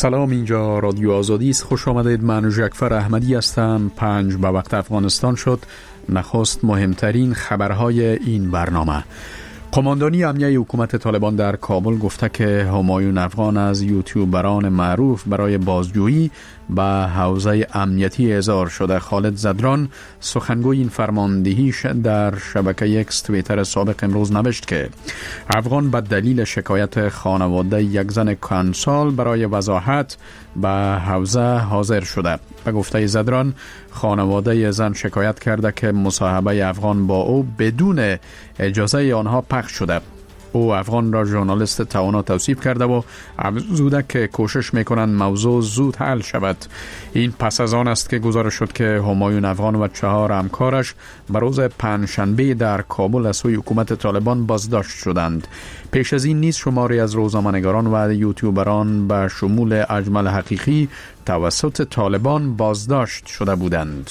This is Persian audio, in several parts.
سلام، اینجا رادیو آزادی است. خوش آمدید. من ژکفر احمدی هستم. 5 به وقت افغانستان شد. نخست مهمترین خبرهای این برنامه. قماندانی امنیه حکومت طالبان در کابل گفته که همایون افغان از یوتیوبران معروف برای بازجویی به حوزه امنیتی احضار شده. خالد زدران سخنگوی این فرماندهیش در شبکه اکس توییتر سابق امروز نوشت که افغان به دلیل شکایت خانواده یک زن کانسال برای وضاحت به حوزه حاضر شده. به گفته زدران، خانواده زن شکایت کرده که مصاحبه افغان با او بدون اجازه آنها پخش شده. او افغان را ژورنالیست توانا توصیف کرده و افزوده که کوشش میکنند موضوع زود حل شود. این پس از آن است که گزارش شد که همایون افغان و 4 همکارش به روز پنجشنبه در کابل از سوی حکومت طالبان بازداشت شدند. پیش از این نیز شماری از روزنامه‌نگاران و یوتیوبران به شمول اجمل حقیقی توسط طالبان بازداشت شده بودند.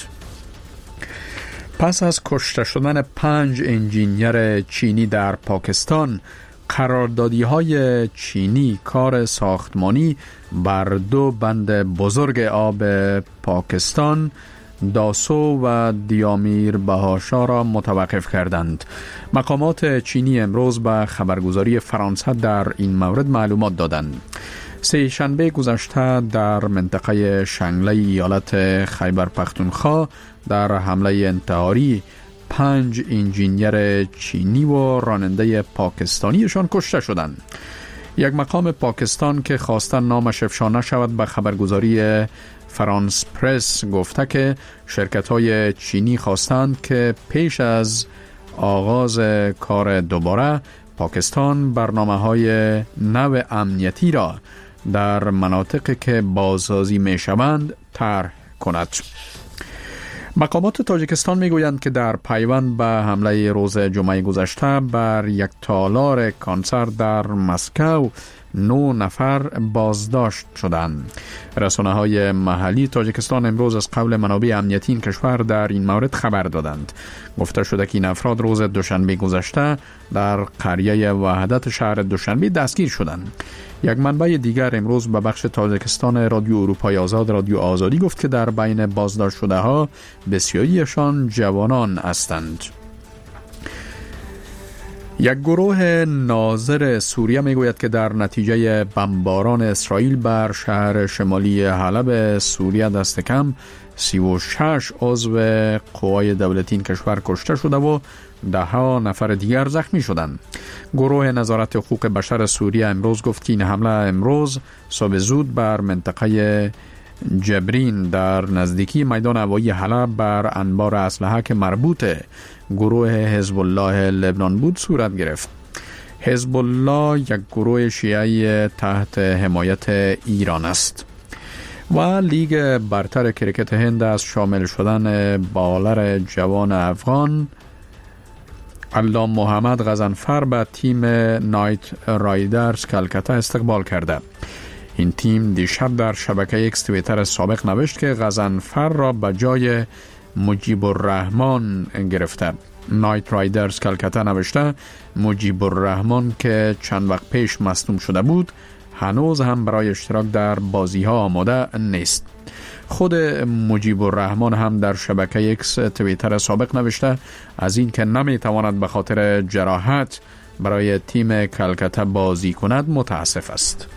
پس از کشته شدن 5 انجینیر چینی در پاکستان، قراردادی‌های چینی کار ساختمانی بر 2 بند بزرگ آب پاکستان، داسو و دیامیر بهاشا را متوقف کردند. مقامات چینی امروز به خبرگزاری فرانسه در این مورد معلومات دادند. سه شنبه گذشته در منطقه شنگله ایالت خیبر پختونخوا در حمله انتحاری 5 انجینیر چینی و راننده پاکستانیشان کشته شدند. یک مقام پاکستان که خواستن نامش افشا نشود به خبرگزاری فرانس پرس گفته که شرکت‌های چینی خواستند که پیش از آغاز کار دوباره پاکستان برنامه‌های نو امنیتی را در مناطقی که بازسازی می‌شوند طرح کند. مقامات تاجیکستان میگویند که در پیوند به حمله روز جمعه گذشته بر یک تالار کنسرت در مسکو 9 نفر بازداشت شدند. رسانه‌های محلی تاجیکستان امروز از قول منابع امنیتی این کشور در این مورد خبر دادند. گفته شده که این افراد روز دوشنبه گذشته در قریه وحدت شهر دوشنبه دستگیر شدند. یک منبع دیگر امروز به بخش تاجیکستان رادیو اروپای آزاد رادیو آزادی گفت که در بین بازداشت شده ها بسیاریشان جوانان هستند. یک گروه ناظر سوریه میگوید که در نتیجه بمباران اسرائیل بر شهر شمالی حلب سوریه دست کم 36 عضو قوای دولتی این کشور کشته شده و 10 نفر دیگر زخمی شدند. گروه نظارت حقوق بشر سوریه امروز گفت که این حمله امروز صبح زود بر منطقه جبرین در نزدیکی میدان هوایی حلب بر انبار اسلحه که مربوط گروه حزب الله لبنان بود صورت گرفت. حزب الله یک گروه شیعی تحت حمایت ایران است. و لیگ برتر کرکت هند از شامل شدن بالر جوان افغان علام محمد غضنفر به تیم نایت رایدرز کلکتا استقبال کرده. این تیم دیشب در شبکه اکس توییتر سابق نوشت که غضنفر را به جای مجیب الرحمن گرفته. نایت رایدرز کلکتا نوشته مجیب الرحمن که چند وقت پیش مصدوم شده بود هنوز هم برای اشتراک در بازی ها آماده نیست. خود مجیب الرحمن هم در شبکه اکس توییتر سابق نوشته از این که نمیتواند به خاطر جراحت برای تیم کلکتا بازی کند متاسف است.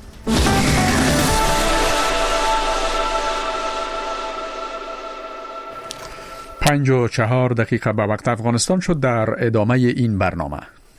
5:04 به وقت افغانستان شد. در ادامه این برنامه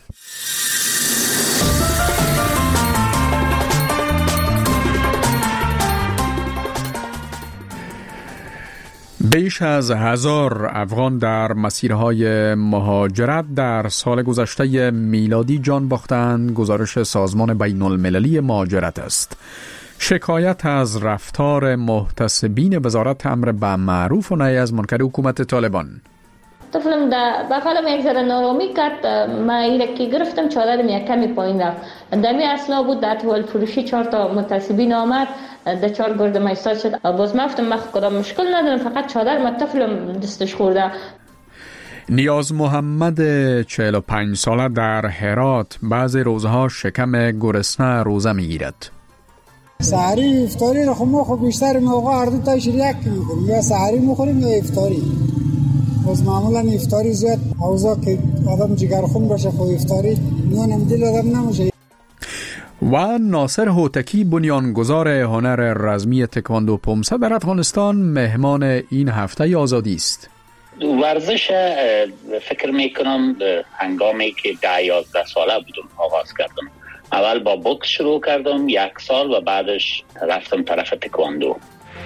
بیش از 1000 افغان در مسیرهای مهاجرت در سال گذشته میلادی جان باختند. گزارش سازمان بین المللی مهاجرت است. شکایت از رفتار محتسبین وزارت امر به معروف و نهی از منکر حکومت طالبان. طفلم با خالم یک ذره نارامی کرد. ما ایره که گرفتم چادرم یک کمی پایین رفت. دمی اصلا بود در طول فروشی 4 تا متعصبین آمد در 4 گرد ما ایستاد شد. باز ما گفتم کدام مشکل ندارم فقط چادر ما طفلم دستش خورده. نیاز محمد 45 ساله در هرات بعضی روزها شکم گرسنه روزه میگیرد. سحری افطاری رو خب بیشتر موقع هر دو تاش یک میکنیم، یا سحری میخوریم یا افطاری. باز معمولا افطاری زیاد اوضاع که آدم جگرخون باشه خب افطاری نونم دل آدم نمیشه. و ناصر هوتکی بنیانگذار هنر رزمی تکواندو پومسه در افغانستان مهمان این هفته آزادی است. ورزش فکر میکنم هنگامی که 10-11 ساله بودم آغاز کردم. اول با بوکس شروع کردم 1 سال و بعدش رفتم طرف تکواندو.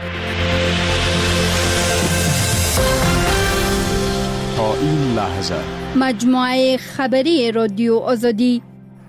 تا این لحظه مجموعه خبری رادیو آزادی.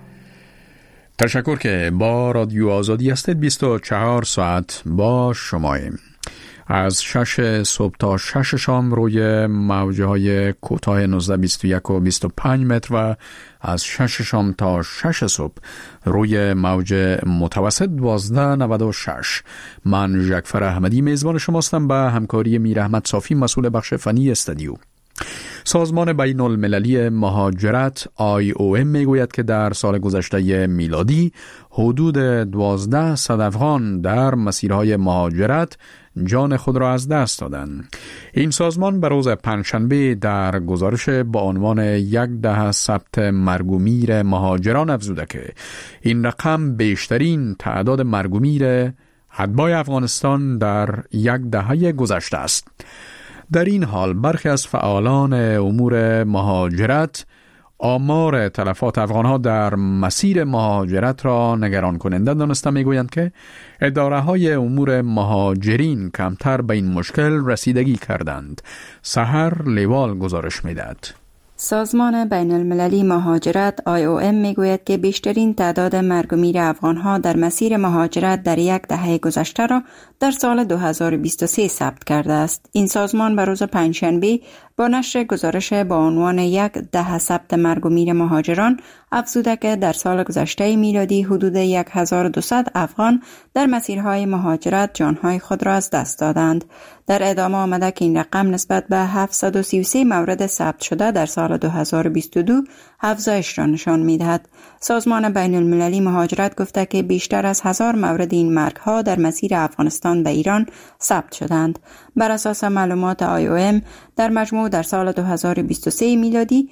تشکر که با رادیو آزادی هستید. 24 ساعت با شماییم. از 6 صبح تا 6 شام روی موجه های کوتاه 1921 و 25 متر و از 6 شام تا 6 صبح روی موج متوسط 1296. من جعفر احمدی میزبان شماستم به همکاری میر احمد صافی مسئول بخش فنی استودیو. سازمان بین المللی مهاجرت IOM میگوید که در سال گذشته میلادی حدود 1200 افغان در مسیرهای مهاجرت جان خود را از دست دادند. این سازمان به روز پنجشنبه در گزارش با عنوان 10 ثبت مرگ و میر مهاجران افزوده که این رقم بیشترین تعداد مرگ و میر اتباع افغانستان در 10 دهه گذشته است. در این حال برخی از فعالان امور مهاجرت آمار تلفات افغانها در مسیر مهاجرت را نگران کننده دانسته میگویند که اداره‌های امور مهاجرین کمتر به این مشکل رسیدگی کردند. سحر لیوال گزارش میدهد. سازمان بین المللی مهاجرت IOM میگوید که بیشترین تعداد مرگ و میر افغانها در مسیر مهاجرت در 1 دهه گذشته را در سال 2023 ثبت کرده است. این سازمان به روز پنجشنبه با نشر گزارش با عنوان 10 ثبت مرگ و میر مهاجران افزوده که در سال گذشته میلادی حدود 1200 افغان در مسیرهای مهاجرت جانهای خود را از دست دادند. در ادامه آمده که این رقم نسبت به 733 مورد ثبت شده در سال 2022 افزایش را نشان می‌دهد. سازمان بین المللی مهاجرت گفته که بیشتر از 1000 مورد این مرگ‌ها در مسیر افغانستان به ایران ثبت شدند. بر اساس معلومات IOM در مجموع در سال 2023 میلادی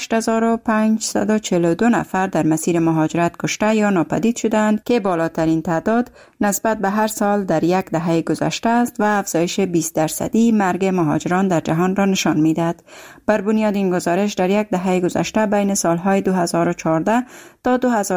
8542 نفر در مسیر مهاجرت کشته یا ناپدید شدند که بالاترین تعداد نسبت به هر سال در 1 دهه گذشته است و افزایش 20% مرگ مهاجران در جهان را نشان می‌دهد. بر بنیاد این گزارش در 1 دهه گذشته بین سالهای 2014 تا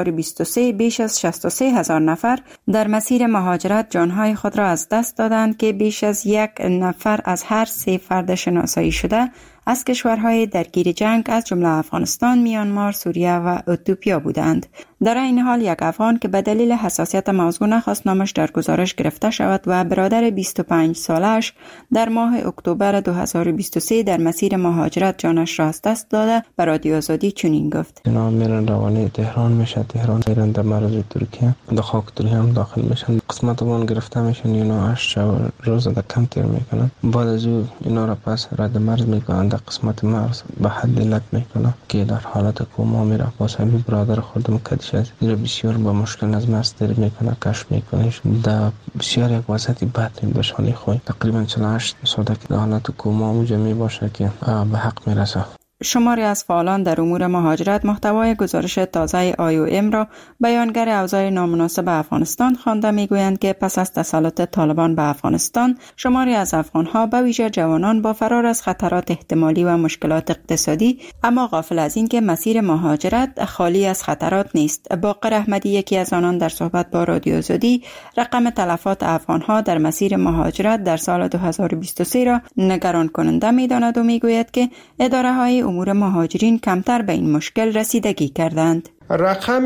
2023 بیش از 63000 نفر در مسیر مهاجرت جانهای خود را از دست دادند که بیش از 1 نفر از هر 3 فرد شناسایی شده از کشورهای درگیر جنگ از جمله افغانستان، میانمار، سوریه و اتیوپیا بودند. در این حال یک افغان که به دلیل حساسیت موضوع نخواست نامش در گزارش گرفته شود و برادر 25 سالش در ماه اکتبر 2023 در مسیر مهاجرت جانش را از دست داده به رادیو آزادی چنین گفت: اینا میرن روانه تهران میشه، تهران میرن در مرز ترکیه، در خاک ترکیه هم داخل میشن، قسمت اون گرفته میشن، اینا 8 روز در کم تیر میکنن. بعد از اون اینا را پس رد مرز میکنن، در قسمت مرز به حد علت میکنن که در حالت کوما میره. باز همین برادر خودم کدیش از این بسیار با مشکل از مرز تیر میکنه، کشف میکنش، در بسیار یک وضعیت بد داشت حالی خوی تقریبا 48 ساعت که در حالت کوما اونجا میباشه که به حق میرسه. شماری از فعالان در امور مهاجرت محتوای گزارش تازه IOM را بیانگر اوضاع نامناسب افغانستان خوانده میگویند که پس از تسلط طالبان به افغانستان شماری از افغانها به ویژه جوانان با فرار از خطرات احتمالی و مشکلات اقتصادی، اما غافل از این که مسیر مهاجرت خالی از خطرات نیست. باقر احمدی یکی از آنان در صحبت با رادیو آزادی رقم تلفات افغانها در مسیر مهاجرت در سال 2023 را نگران کننده میداند و میگوید که اداره‌های امور مهاجرین کمتر به این مشکل رسیدگی کردند. رقم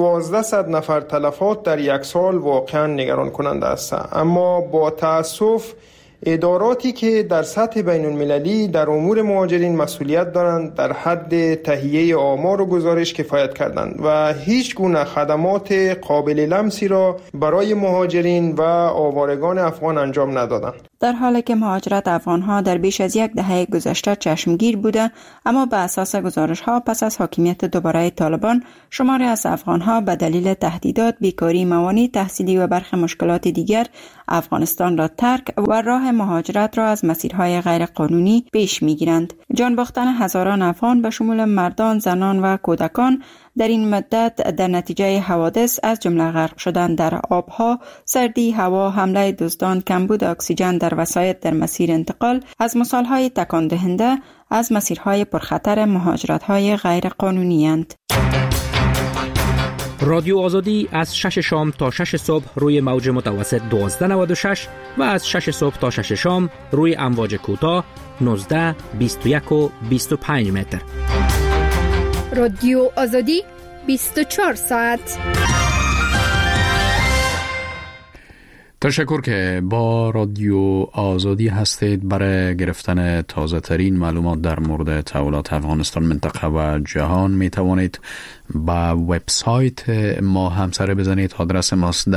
1200 نفر تلفات در 1 سال واقعا نگران کننده است، اما با تأسف اداراتی که در سطح بین المللی در امور مهاجرین مسئولیت دارند در حد تهیه آمار و گزارش کفایت کردند و هیچ گونه خدمات قابل لمسی را برای مهاجرین و آوارگان افغان انجام ندادند. در حالی که مهاجرت افغانها در بیش از یک دهه گذشته چشمگیر بوده، اما به اساس گزارش‌ها پس از حاکمیت دوباره طالبان شماری از افغانها به دلیل تهدیدات، بیکاری، موانع تحصیلی و برخی مشکلات دیگر افغانستان را ترک و راه مهاجرت را از مسیرهای غیر قانونی پیش می‌گیرند. جان باختن هزاران افغان به شمول مردان، زنان و کودکان در این مدت در نتیجه حوادث از جمله غرق شدن در آبها، سردی هوا، حمله دزدان، کمبود اکسیژن در وسایط در مسیر انتقال از مثالهای تکان دهنده از مسیرهای پرخطر مهاجرت‌های غیر قانونی اند. رادیو آزادی از 6 شام تا 6 صبح روی موج متوسط 1296 و از 6 صبح تا 6 شام روی امواج کوتاه 19، 21 و 25 متر. رادیو آزادی 24 ساعت. تشکر که با رادیو آزادی هستید. برای گرفتن تازه ترین معلومات در مورد تحولات افغانستان، منطقه و جهان می توانید با وبسایت ما همسر بزنید. آدرس ماست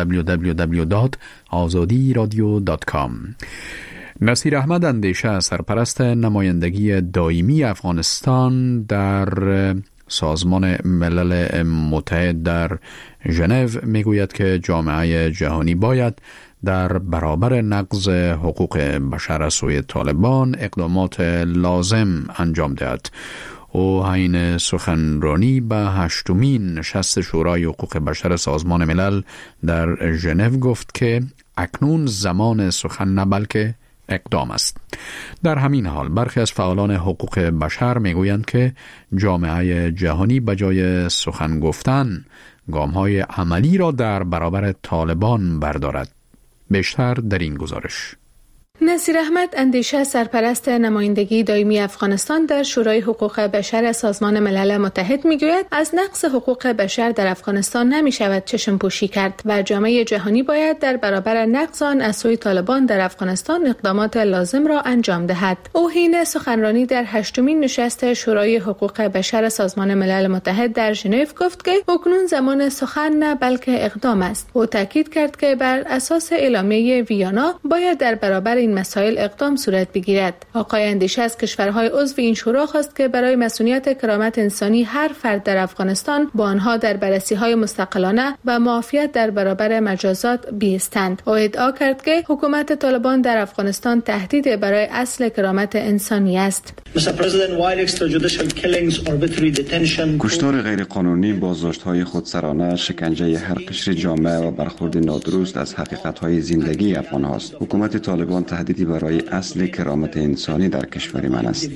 www.azadiradio.com. نصیر احمد اندیشه، سرپرست نمایندگی دائمی افغانستان در سازمان ملل متحد در ژنو میگوید که جامعه جهانی باید در برابر نقض حقوق بشر از سوی طالبان اقدامات لازم انجام دهد. او حین سخنرانی به 8مین نشست شورای حقوق بشر سازمان ملل در ژنو گفت که اکنون زمان سخن نه بلکه اقدام است. در همین حال برخی از فعالان حقوق بشر میگویند که جامعه جهانی به جای سخن گفتن گام‌های عملی را در برابر طالبان بردارد. بیشتر در این گزارش. نصیر احمد اندیشه، سرپرست نمایندگی دائمی افغانستان در شورای حقوق بشر سازمان ملل متحد میگوید از نقض حقوق بشر در افغانستان نمی شود چشم پوشی کرد و جامعه جهانی باید در برابر نقض آن از سوی طالبان در افغانستان اقدامات لازم را انجام دهد. او حین سخنرانی در 8مین نشست شورای حقوق بشر سازمان ملل متحد در ژنو گفت که اکنون زمان سخن نه بلکه اقدام است. او تاکید کرد که بر اساس اعلامیه ویانا باید در برابر این مسائل اقدام صورت بگیرد. آقای اندیشه از کشورهای عضو این شورا خواست که برای مسئولیت کرامت انسانی هر فرد در افغانستان با آنها در بررسی‌های مستقلانه و معافیت در برابر مجازات بایستند. او ادعا کرد که حکومت طالبان در افغانستان تهدید برای اصل کرامت انسانی است. کشتار غیرقانونی، بازداشت‌های خودسرانه، شکنجه هر قشر جامعه و برخورد نادرست از حقیقت‌های زندگی افغان‌هاست. حکومت طالبان تهدیدی برای اصل کرامت انسانی در کشور من است.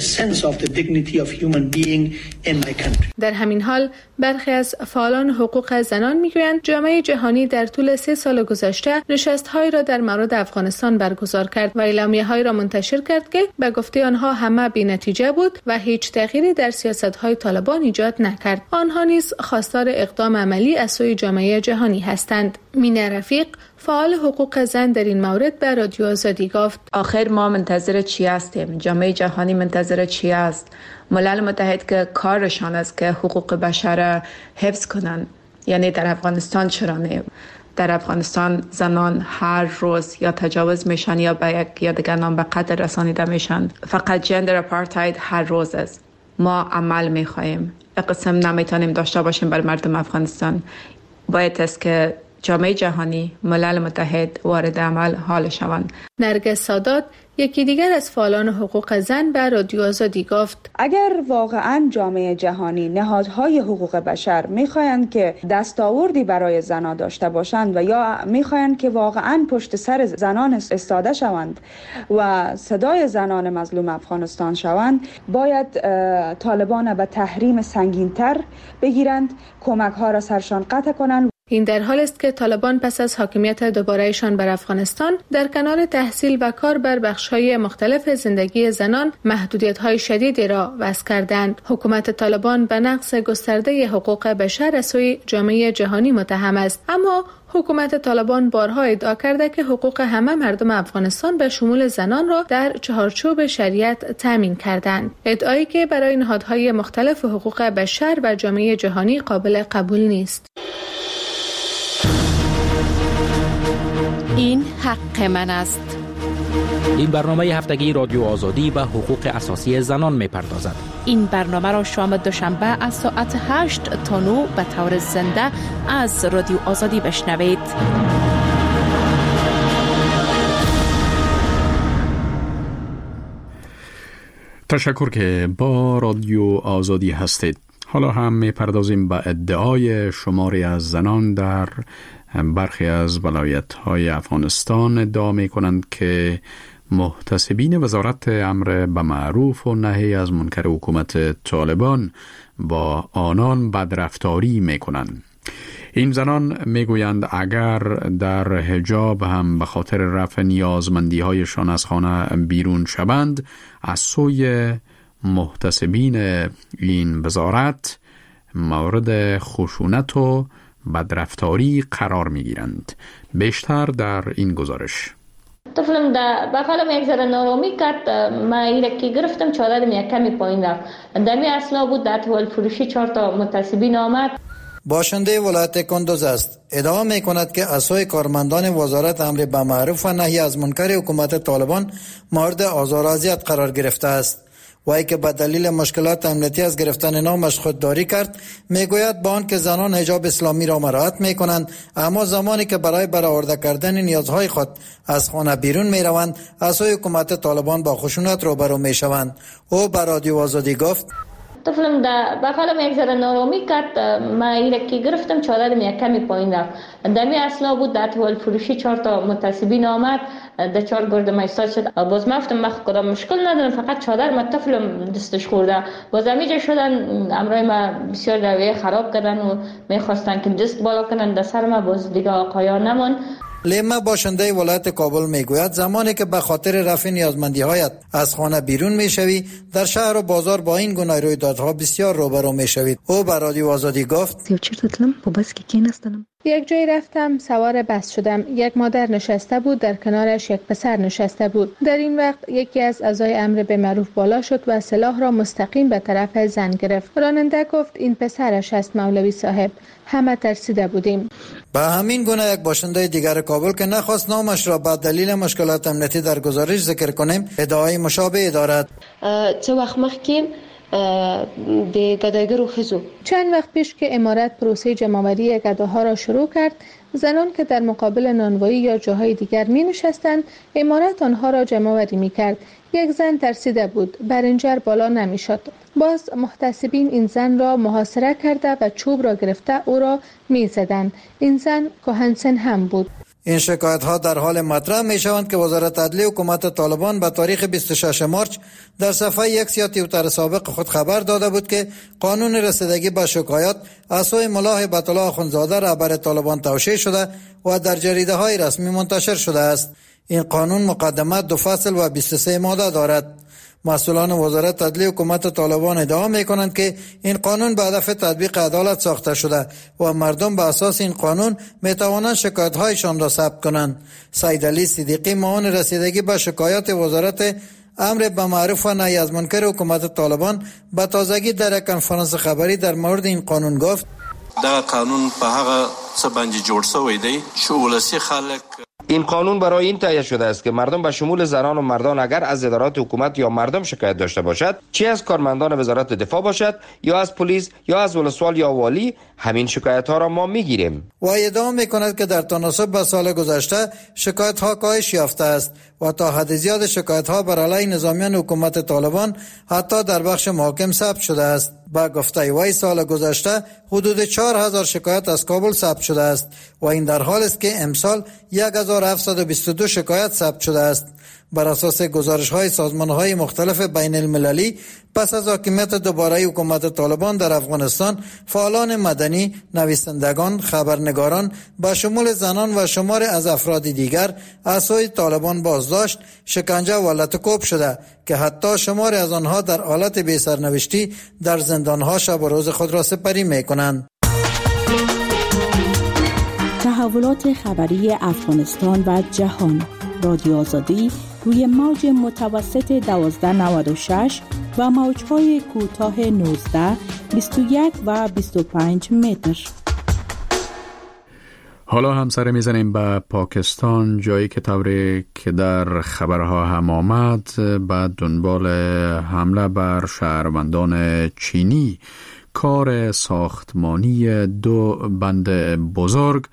در همین حال برخی از فعالان حقوق زنان میگویند جامعه جهانی در طول 3 سال گذشته نشست‌هایی را در مورد افغانستان برگزار کرد و اعلامیه‌هایی را منتشر کرد که به گفته آنها همه بی‌نتیجه بود و هیچ تغییری در سیاست‌های طالبان ایجاد نکرد. آنها نیز خواستار اقدام عملی از سوی جامعه جهانی هستند. مینه رفیق، فعال حقوق زن، در این مورد به رادیو آزادی گفت: آخر ما منتظر چی هستیم؟ جامعه جهانی منتظر چی است؟ ملل متحد که کارشان است که حقوق بشر حفظ کنند، یعنی در افغانستان چرا نه؟ در افغانستان زنان هر روز یا تجاوز میشن یا به یک یا دیگر نام به قتل رسانیده میشن. فقط جندر اپارتاید هر روز است. ما عمل میخواهیم. قسم نمیتونیم داشته باشیم بر مردم افغانستان. باید است که جامعه جهانی، ملل متحد وارد عمل حال شوند. نرگس سادات، یکی دیگر از فعالان حقوق زن، به رادیو آزادی گفت: اگر واقعا جامعه جهانی، نهادهای حقوق بشر میخواهند که دستاوردی برای زنان داشته باشند و یا میخواهند که واقعا پشت سر زنان ایستاده شوند و صدای زنان مظلوم افغانستان شوند، باید طالبان به تحریم سنگین‌تر بگیرند، کمک‌ها را سرشان قطع کنند. این در حال است که طالبان پس از حاکمیت دوباره‌شان بر افغانستان در کنار تحصیل و کار بر بخش‌های مختلف زندگی زنان محدودیت‌های شدیدی را وضع کردند. حکومت طالبان به نقض گسترده حقوق بشر از سوی جامعه جهانی متهم است، اما حکومت طالبان بارها ادعا کرده که حقوق همه مردم افغانستان به شمول زنان را در چهارچوب شریعت تامین کردند. ادعایی که برای نهادهای مختلف حقوق بشر و جامعه جهانی قابل قبول نیست. این حق من است. این برنامه هفتگی رادیو آزادی به حقوق اساسی زنان می‌پردازد. این برنامه را شام دوشنبه از ساعت 8 تا 9 به طور زنده از رادیو آزادی بشنوید. تشکر که با رادیو آزادی هستید. حالا هم می‌پردازیم به ادعای شماری از زنان در برخی از ولایت‌های افغانستان ادعا می‌کنند که محتسبین وزارت امر به معروف و نهی از منکر حکومت طالبان با آنان بدرفتاری می‌کنند. این زنان میگویند اگر در حجاب هم به خاطر رفع نیازمندی‌هایشان از خانه بیرون شوند، از سوی محتسبین این وزارت مورد خشونت و بدرفتاری قرار میگیرند. بیشتر در این گزارش. طفلم به حالم یک ذره نارامی کرد. من ایره که گرفتم چادرم یک کمی پایین رفت. دمی اصلا بود در حال فروشی 4 تا متعصبین آمد. باشنده ولایت کندوز است. ادعا می کند که عصای کارمندان وزارت امر به معروف و نهی از منکر حکومت طالبان مورد آزار و اذیت قرار گرفته است. وای که به دلیل مشکلات امنیتی از گرفتن نامش خودداری کرد. میگوید با آنکه زنان حجاب اسلامی را مراعات میکنند، اما زمانی که برای برآورده کردن نیازهای خود از خانه بیرون میروند، عصای حکومت طالبان با خشونت روبرو میشوند. او به رادیو آزادی گفت: طفلم به حالم یک ذره نارامی کرد. من ایره که گرفتم چادرم یک کمی پایین رفت. دمی اصلا بود در حال فروشی 4 تا متعصبین آمد. در 4 گرد ایستاد شد. باز مفتم من کدام مشکل ندارم، فقط چادر من طفلم دستش خورده. باز همیجا شدن امرای ما بسیار رویه خراب کردن و میخواستن که دست بالا کنن در سر ما. باز دیگه آقایان نمون. لیما باشنده ولایت کابل میگوید زمانی که به خاطر رفع نیازمندی‌هایت از خانه بیرون میشوی، در شهر و بازار با این گونه رویدادها بسیار روبرو میشوید. او به رادیو آزادی گفت: یک جایی رفتم، سوار بس شدم. یک مادر نشسته بود، در کنارش یک پسر نشسته بود. در این وقت یکی از اعضای امر به معروف بالا شد و سلاح را مستقیم به طرف زن گرفت. راننده گفت این پسرش است مولوی صاحب. همه ترسیده بودیم. به همین گونه یک باشنده دیگر کابل که نخواست نامش را به دلیل مشکلات امنیتی در گزارش ذکر کنیم، ادعای مشابه دارد. چه وقت مخکې د گدایګرو ښځو چند وقت پیش که امارت پروسه جمع‌آوری گداها را شروع کرد، زنان که در مقابل نانوایی یا جاهای دیگر می نشستند، امارت آنها را جمع‌آوری می کرد. یک زن ترسیده بود، برنجر بالا نمی شد. باز محتسبین این زن را محاصره کرده و چوب را گرفته او را می زدند. این زن کهنسن هم بود. این شکایت ها در حال مطرح می شوند که وزارت عدلیه حکومت طالبان به تاریخ 26 مارچ در صفحه یک یا توییتر سابق خود خبر داده بود که قانون رسیدگی به شکایات از سوی ملا هیبت الله اخوندزاده رهبر طالبان توشیح شده و در جریده های رسمی منتشر شده است. این قانون مقدمه 2 فصل و 23 ماده دارد. مسئولان وزارت عدلیه حکومت طالبان ادعا می‌کنند که این قانون به هدف تطبیق عدالت ساخته شده و مردم به اساس این قانون می‌توانند شکایت‌هایشان را ثبت کنند. سید علی صدیقی معاون رسیدگی به شکایات وزارت امر به معروف و نهی از منکر حکومت طالبان به تازگی در یک کنفرانس خبری در مورد این قانون گفت: دا قانون په هغه څه باندې جوړ شوی دی چې ولسی خلک این قانون برای این تهیه شده است که مردم به شمول زنان و مردان اگر از ادارات حکومت یا مردم شکایت داشته باشد، چه از کارمندان وزارت دفاع باشد یا از پلیس یا از ولسوال یا والی، همین شکایت ها را ما میگیریم. و ادعا میکند که در تناسب با سال گذشته شکایت ها کاهش یافته است و تا حد زیاد شکایت ها بر علیه نظامیان حکومت طالبان حتی در بخش محاکم ثبت شده است. با گفته وی سال گذشته حدود 4000 شکایت از کابل ثبت شده است و این در حال است که امسال 1722 شکایت ثبت شده است. بر اساس گزارش‌های سازمان‌های مختلف بین المللی، پس از حاکمیت دوباره حکومت طالبان در افغانستان، فعالان مدنی، نویسندگان، خبرنگاران با شمول زنان و شمار از افراد دیگر از سوی طالبان بازداشت، شکنجه و لطکوب شده که حتی شمار از آنها در حالت بی سرنوشتی در زندان‌ها شب و روز خود را سپری می‌کنند. تحولات خبری افغانستان و جهان، رادیو آزادی روی موج متوسط 1296 و موج‌های کوتاه 19، 21 و 25 متر. حالا هم سر میزنیم به پاکستان، جایی که طوری که در خبرها هم آمد بعد دنبال حمله بر شهروندان چینی کار ساختمانی 2 بند بزرگ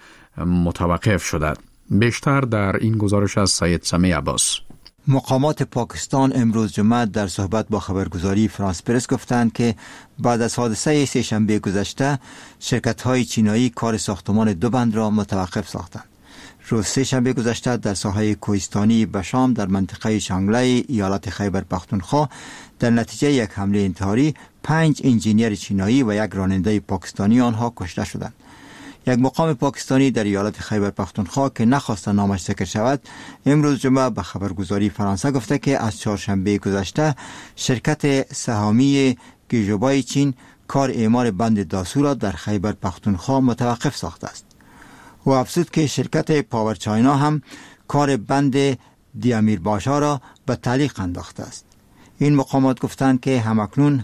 متوقف شده. بیشتر در این گزارش از سید سمی عباس. مقامات پاکستان امروز جمعه در صحبت با خبرگزاری فرانس پرس گفتند که بعد از حادثه سه‌شنبه گذشته شرکت‌های چینایی کار ساختمان 2 بند را متوقف ساختند. روز سه‌شنبه گذشته در ساحه کوهستانی بشام در منطقه شانگلای ایالت خیبر پختونخوا در نتیجه یک حمله انتحاری 5 انجینیر چینایی و 1 راننده پاکستانی آنها کشته شدند. یک مقام پاکستانی در ایالت خیبر پختونخوا که نخواست نامش ذکر شود امروز جمعه به خبرگزاری فرانسه گفته که از چهارشنبه گذشته شرکت سهامی گیژوبای چین کار اعمار بند داسو را در خیبر پختونخوا متوقف ساخته است. او افزود که شرکت پاور چاینا هم کار بند دیامیر باشا را به تعلیق انداخته است. این مقامات گفتند که همکنون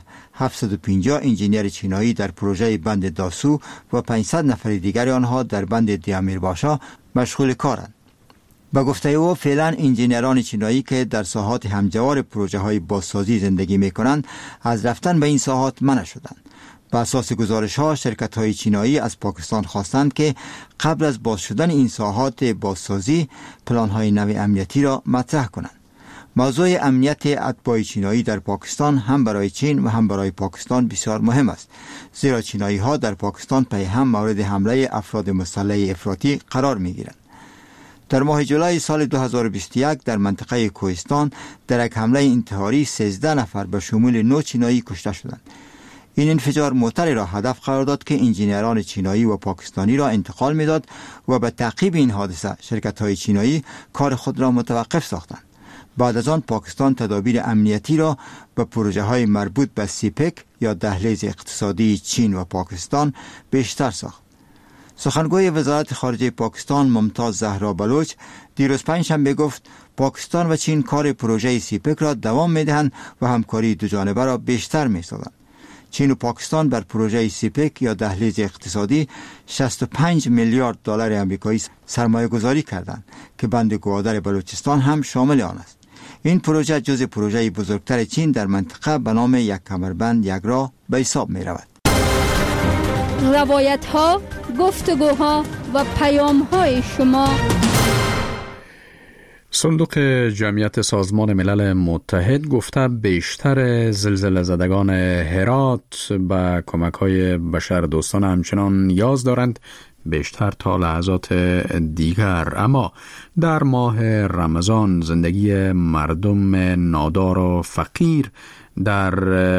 750 انجینیر چینایی در پروژه بند داسو و 500 نفر دیگر آنها در بند دیامیر باشا مشغول کارند. با گفته او فعلا انجینران چینایی که در ساحات همجوار پروژه های بازسازی زندگی می کنند از رفتن به این ساحات منع شدند. بر اساس گزارش ها شرکت های چینایی از پاکستان خواستند که قبل از باز شدن این ساحات بازسازی پلان های نو امنیتی را مطرح کنند. موضوع امنیت اتباع چینایی در پاکستان هم برای چین و هم برای پاکستان بسیار مهم است، زیرا چینایی ها در پاکستان پی هم مورد حمله افراد مسلح افراطی قرار می گیرند. در ماه جولای سال 2021 در منطقه کوهستان در یک حمله انتحاری 13 نفر به شمول 9 چینایی کشته شدند. این انفجار موتری را هدف قرار داد که انجینران چینایی و پاکستانی را انتقال میداد و به تعقیب این حادثه شرکت های چینایی کار خود را متوقف ساختند. بعد از آن پاکستان تدابیر امنیتی را به پروژه های مربوط به سیپک یا دهلیز اقتصادی چین و پاکستان بیشتر ساخت. سخنگوی وزارت خارجه پاکستان ممتاز زهرا بلوچ دیروز پنجشنبه گفت پاکستان و چین کار پروژه سیپک را دوام می‌دهند و همکاری دو جانبه را بیشتر می‌سازند. چین و پاکستان بر پروژه سیپک یا دهلیز اقتصادی 65 میلیارد دلار آمریکایی سرمایه گذاری کردند که بند گوادر بلوچستان هم شامل آن است. این پروژه جزء پروژه بزرگتر چین در منطقه به نام یک کمربند یک راه به حساب می رود. روایت ها، گفتگوها و پیام های شما. صندوق جمعیت سازمان ملل متحد گفته بیشتر زلزله زدگان هرات به کمک‌های بشردوستان همچنان نیاز دارند، بیشتر تا لحظات دیگر. اما در ماه رمضان زندگی مردم نادار و فقیر در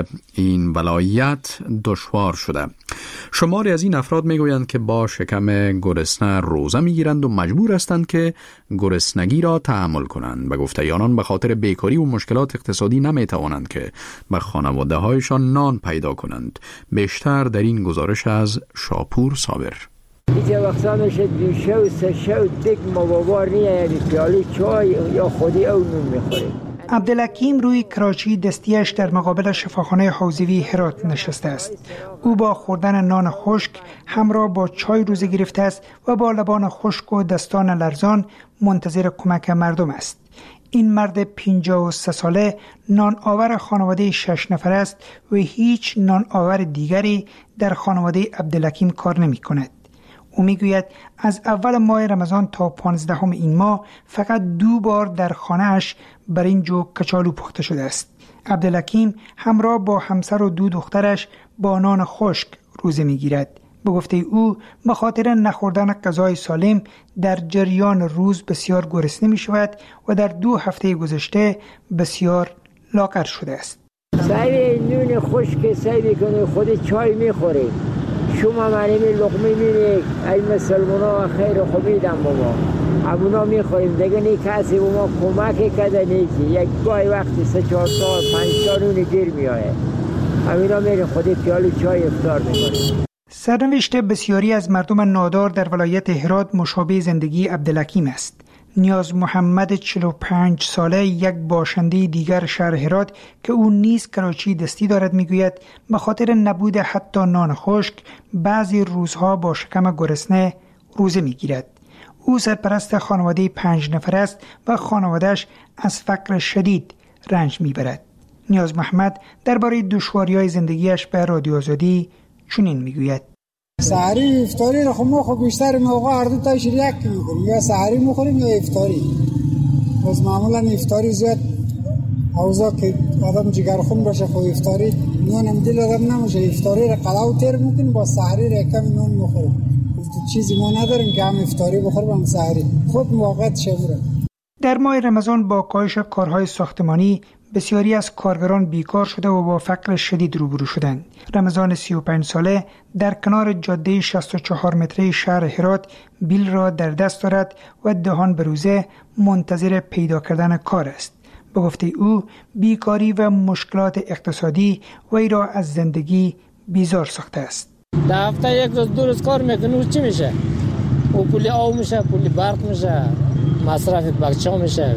این ولایت دشوار شده. شماری از این افراد میگویند که با شکم گرسنه روزه میگیرند و مجبور هستند که گرسنگی را تحمل کنند. به گفته آنان به خاطر بیکاری و مشکلات اقتصادی نمیتوانند که به خانواده هایشان نان پیدا کنند. بیشتر در این گزارش از شاپور صابر. اینجا وقتا میشه دوشه و سشه و دیگ موابار نیه، یعنی پیالی چای یا خودی او نون میخوریم. عبدالحکیم روی کراچی دستیش در مقابل شفاخانه حوزوی هرات نشسته است. او با خوردن نان خشک همراه با چای روزه گرفته است و با لبان خشک و دستان لرزان منتظر کمک مردم است. این مرد 53 ساله نان آور خانواده 6 نفر است و هیچ نان آور دیگری در خانواده عبدالحکیم کار نمی کند. او میگوید از اول ماه رمضان تا 15 این ماه فقط 2 بار در خانه‌اش برنج و کچالو پخته شده است. عبدالحکیم همراه با همسر و 2 دخترش با نان خشک روزه میگیرد. به گفته او به خاطر نخوردن غذای سالم در جریان روز بسیار گرسنه می شود و در 2 هفته گذشته بسیار لاغر شده است. سعی نون خشک سعی کنه خود چای میخوره. شما منیم لقمه میرید ای مسلمان ها خیر خوبی دم با ما همونا میخوریم دیگه نی کسی با ما کمک کده نیزی. یک گاهی وقتی 3-4 سال 5 تا نون گیر میایه همینا میریم خودی پیالی چای افطار میکنیم. سرنوشت بسیاری از مردم نادار در ولایت هرات مشابه زندگی عبدالحکیم است. نیاز محمد 45 ساله یک باشنده دیگر شهر هرات که او نیز کراچی دستی دارد میگوید به خاطر نبود حتی نان خشک بعضی روزها با شکم گرسنه روزه میگیرد. او سرپرست خانواده 5 نفر است و خانوادهش از فقر شدید رنج میبرد. نیاز محمد درباره دشواری‌های زندگیش به رادیو آزادی چنین میگوید: سحری افطاری رو خب بیشتر موقع هر دو تاش یک می‌خوریم، یا سحری می‌خوریم یا افطاری. باز معمولا افطاری زیاد اوضاع که آدم جگرخون باشه، خب افطاری نونم دل آدم نمیشه، افطاری رو قلاو تیر میکنیم، با سحری رو کم نون می‌خوریم. چیزی ما نداریم که هم افطاری بخوریم هم سحری. خود موقعیت شبره. در ماه رمضان با کاهش کارهای ساختمانی بسیاری از کارگران بیکار شده و با فقر شدید روبرو شدند. رمضان 35 ساله در کنار جاده 64 متری شهر هرات بیل را در دست دارد و دهان به روزه منتظر پیدا کردن کار است. به گفته او بیکاری و مشکلات اقتصادی وی را از زندگی بیزار ساخته است. در هفته یک روز 2 روز کار میکنه، چی میشه؟ او پول آب میشه، پول برق میشه، مصرف بچه‌ها میشه،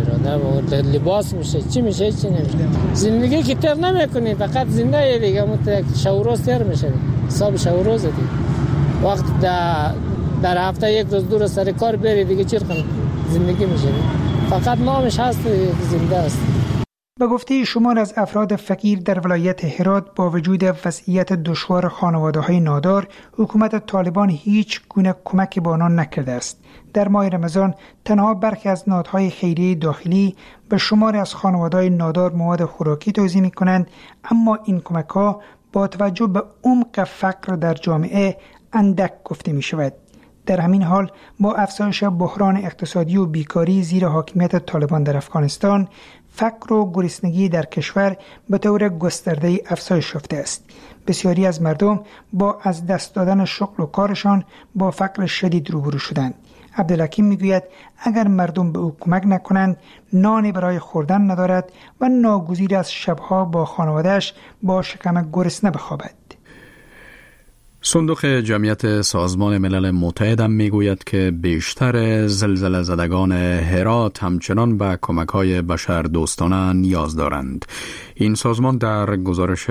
لباس میشه، چی میشه؟ چی نمیشه. زندگی که تر نمیکنی، فقط زنده دیگه شب روز تر میشه. حساب شب روز دیگه. وقت در هفته یک روز 2 روز سر کار بری دیگه چی کنی؟ زندگی میشه. فقط نامش هست زنده است. به گفته شمار از افراد فقیر در ولایت هرات با وجود وضعیت دشوار خانواده‌های نادار، حکومت طالبان هیچ گونه کمکی به آنان نکرده است. در ماه رمضان تنها برخی از نهادهای خیریه داخلی به شمار از خانواده‌های نادار مواد خوراکی توزیع می‌کنند، اما این کمک‌ها با توجه به عمق فقر در جامعه اندک گفته می‌شود. در همین حال با افزایش بحران اقتصادی و بیکاری زیر حاکمیت طالبان در افغانستان، فقر و گرسنگی در کشور به طور گسترده‌ای افزایش یافته است. بسیاری از مردم با از دست دادن شغل و کارشان با فقر شدید روبرو شدند. عبدالحکیم میگوید اگر مردم به او کمک نکنند نانی برای خوردن ندارد و ناگزیر از شبها با خانواده‌اش با شکم گرسنه بخوابد. صندوق جمعیت سازمان ملل متحد هم میگوید که بیشتر زلزله زدگان هرات همچنان به کمک‌های بشردوستانه نیاز دارند. این سازمان در گزارش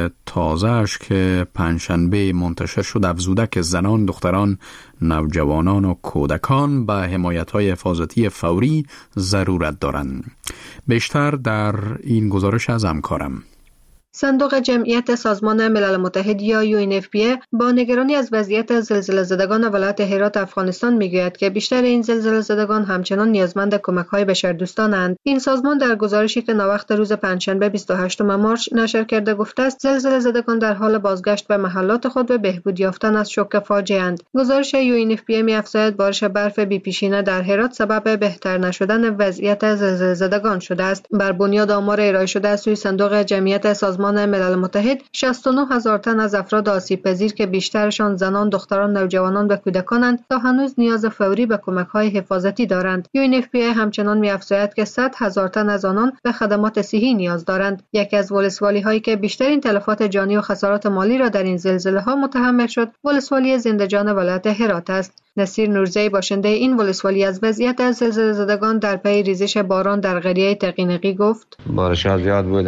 تازه‌اش که پنجشنبه منتشر شد افزوده که زنان، دختران، نوجوانان و کودکان به حمایت‌های حفاظتی فوری ضرورت دارند. بیشتر در این گزارش از همکارم. صندوق جمعیت سازمان ملل متحد یا UNFPA با نگرانی از وضعیت زلزله زدگان ولایت هرات افغانستان میگوید که بیشتر این زلزله زدگان همچنان نیازمند کمک‌های بشردوستانند. این سازمان در گزارشی که ناوقت روز پنجشنبه 28 مارس نشر کرده گفته است زلزله زدگان در حال بازگشت به محلات خود و بهبود یافتن از شوک فاجعه اند. گزارش UNFPA می‌افزاید بارش برف بی‌پیشینه در هرات سبب بهتر نشدن وضعیت زلزله زدگان شده است. بر بنیاد آمار ارائه شده از سوی صندوق جمعیت سازمان ملل متحد 69,000 تن از افراد آسیب پذیر که بیشترشان زنان، دختران، نوجوانان و کودکانند تا هنوز نیاز فوری به کمک‌های حفاظتی دارند. UNFPA همچنان می‌افزاید که 100,000 تن از آنان به خدمات صحی نیاز دارند. یکی از ولسوالی‌هایی که بیشترین تلفات جانی و خسارات مالی را در این زلزله‌ها متحمل شد، ولسوالی زندجان ولایت هرات است. نصیر نورزی باشنده این ولسوالی از وضعیت زلزله زدگان در پی ریزش باران در قریه تقینقی گفت: بارش‌ها زیاد بود.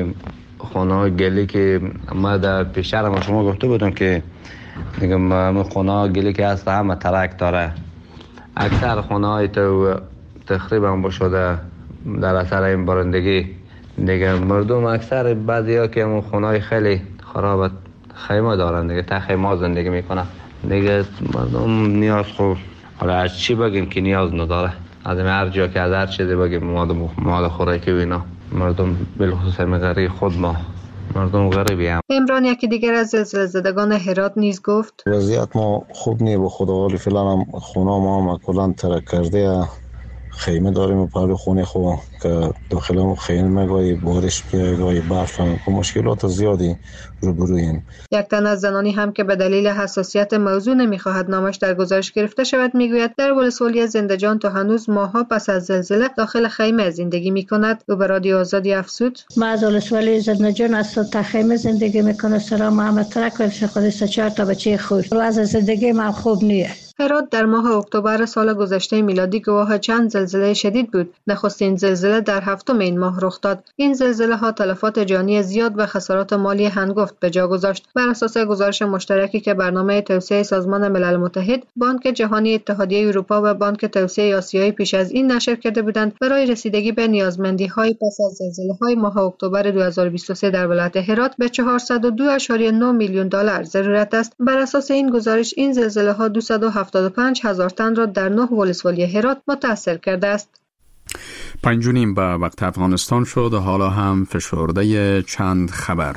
خانه‌های گلی که ما در پیشتر ما شما گفته بودم که دیگه خانه‌های گلی که هست همه ترک داره. اکثر خانه‌های تو تخریب شده در اثر این بارندگی. دیگه مردم اکثر بعضیا که همون خانه‌های خیلی خراب خیمه دارن دیگه تا خیمه زندگی میکنن. دیگه مردم نیاز خوب حالا از چی بگیم که نیاز نداره. از هر جا که از هر چیزی بگیم مواد خوراکی و اینا. مردم بالخصوص غریب خود ما مردم غریبی هم. عمران یکی دیگر از زلزله زدگان هرات نیز گفت وضعیت ما خوب نیست به خدا، ولی فعلا هم خونه ما کلا ترک کرده. خیمه داریم پای خونه خو که داخل خیمه گاهی بارش میاد گاهی برف میاد، مشکلات زیادی روبرویم. یک تن از زنانی هم که به دلیل حساسیت موضوع نمیخواهد نامش در گزارش گرفته شود میگوید در ولسوالی زندجان تا هنوز ماه‌ها پس از زلزله داخل خیمه زندگی میکند. او به رادیو آزادی افزود: ما از ولسوالی زندجان از تا خیمه زندگی میکنه. سلام محمد ترک ولش خودی 4 تا بچه خوب. وضع زندگی من خوب نیست. هرات در ماه اکتبر سال گذشته میلادی گواه چند زلزله شدید بود. نخستین زلزله در هفتم این ماه رخ داد. این زلزله ها تلفات جانی زیاد و خسارات مالی هنگفت به جا گذاشت. بر اساس گزارش مشترکی که برنامه توسعه سازمان ملل متحد، بانک جهانی، اتحادیه اروپا و بانک توسعه آسیایی پیش از این نشر کرده بودند، برای رسیدگی به نیازمندی‌های پس از زلزله‌های ماه اکتبر 2023 در ولایت هرات به 402.9 میلیون دلار ضرورت است. بر اساس این گزارش این زلزله‌ها 275,000 تن را در 9 ولسوالی هرات متاثر کرده است. 5:30 به وقت افغانستان شد. حالا هم فشرده چند خبر.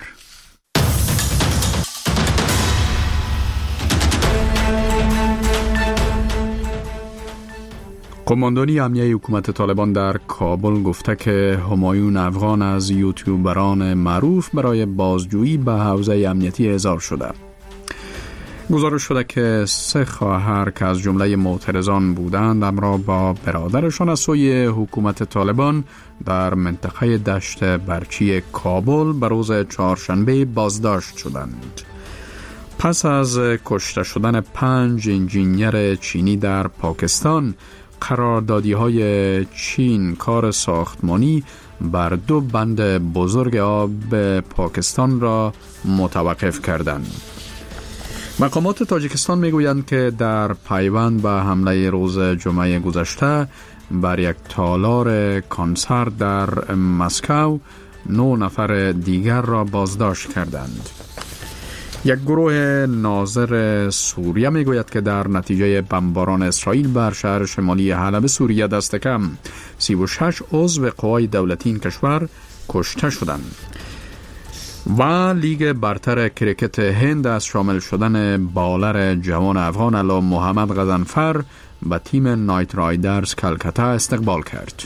قماندانی امنیه حکومت طالبان در کابل گفته که همایون افغان از یوتیوبران معروف برای بازجویی به حوزه امنیتی احضار شده. گزارش شده که 3 خواهر که از جمله معترضان بودند همراه با برادرشان از سوی حکومت طالبان در منطقه دشت برچی کابل به روز چهارشنبه بازداشت شدند. پس از کشته شدن 5 انجینیر چینی در پاکستان، قراردادی‌های چین کار ساختمانی بر 2 بند بزرگ آب پاکستان را متوقف کردند. مقامات تاجیکستان میگویند که در پیوند به حمله روز جمعه گذشته بر یک تالار کنسرت در مسکو 9 نفر دیگر را بازداشت کردند. یک گروه ناظر سوریه میگوید که در نتیجه بمباران اسرائیل بر شهر شمالی حلب سوریه دست کم 36 عضو قوای دولتی این کشور کشته شدند. و لیگ برتر کریکت هند از شامل شدن بالر جوان افغان علا محمد غضنفر به تیم نایت رایدرز کلکتا استقبال کرد.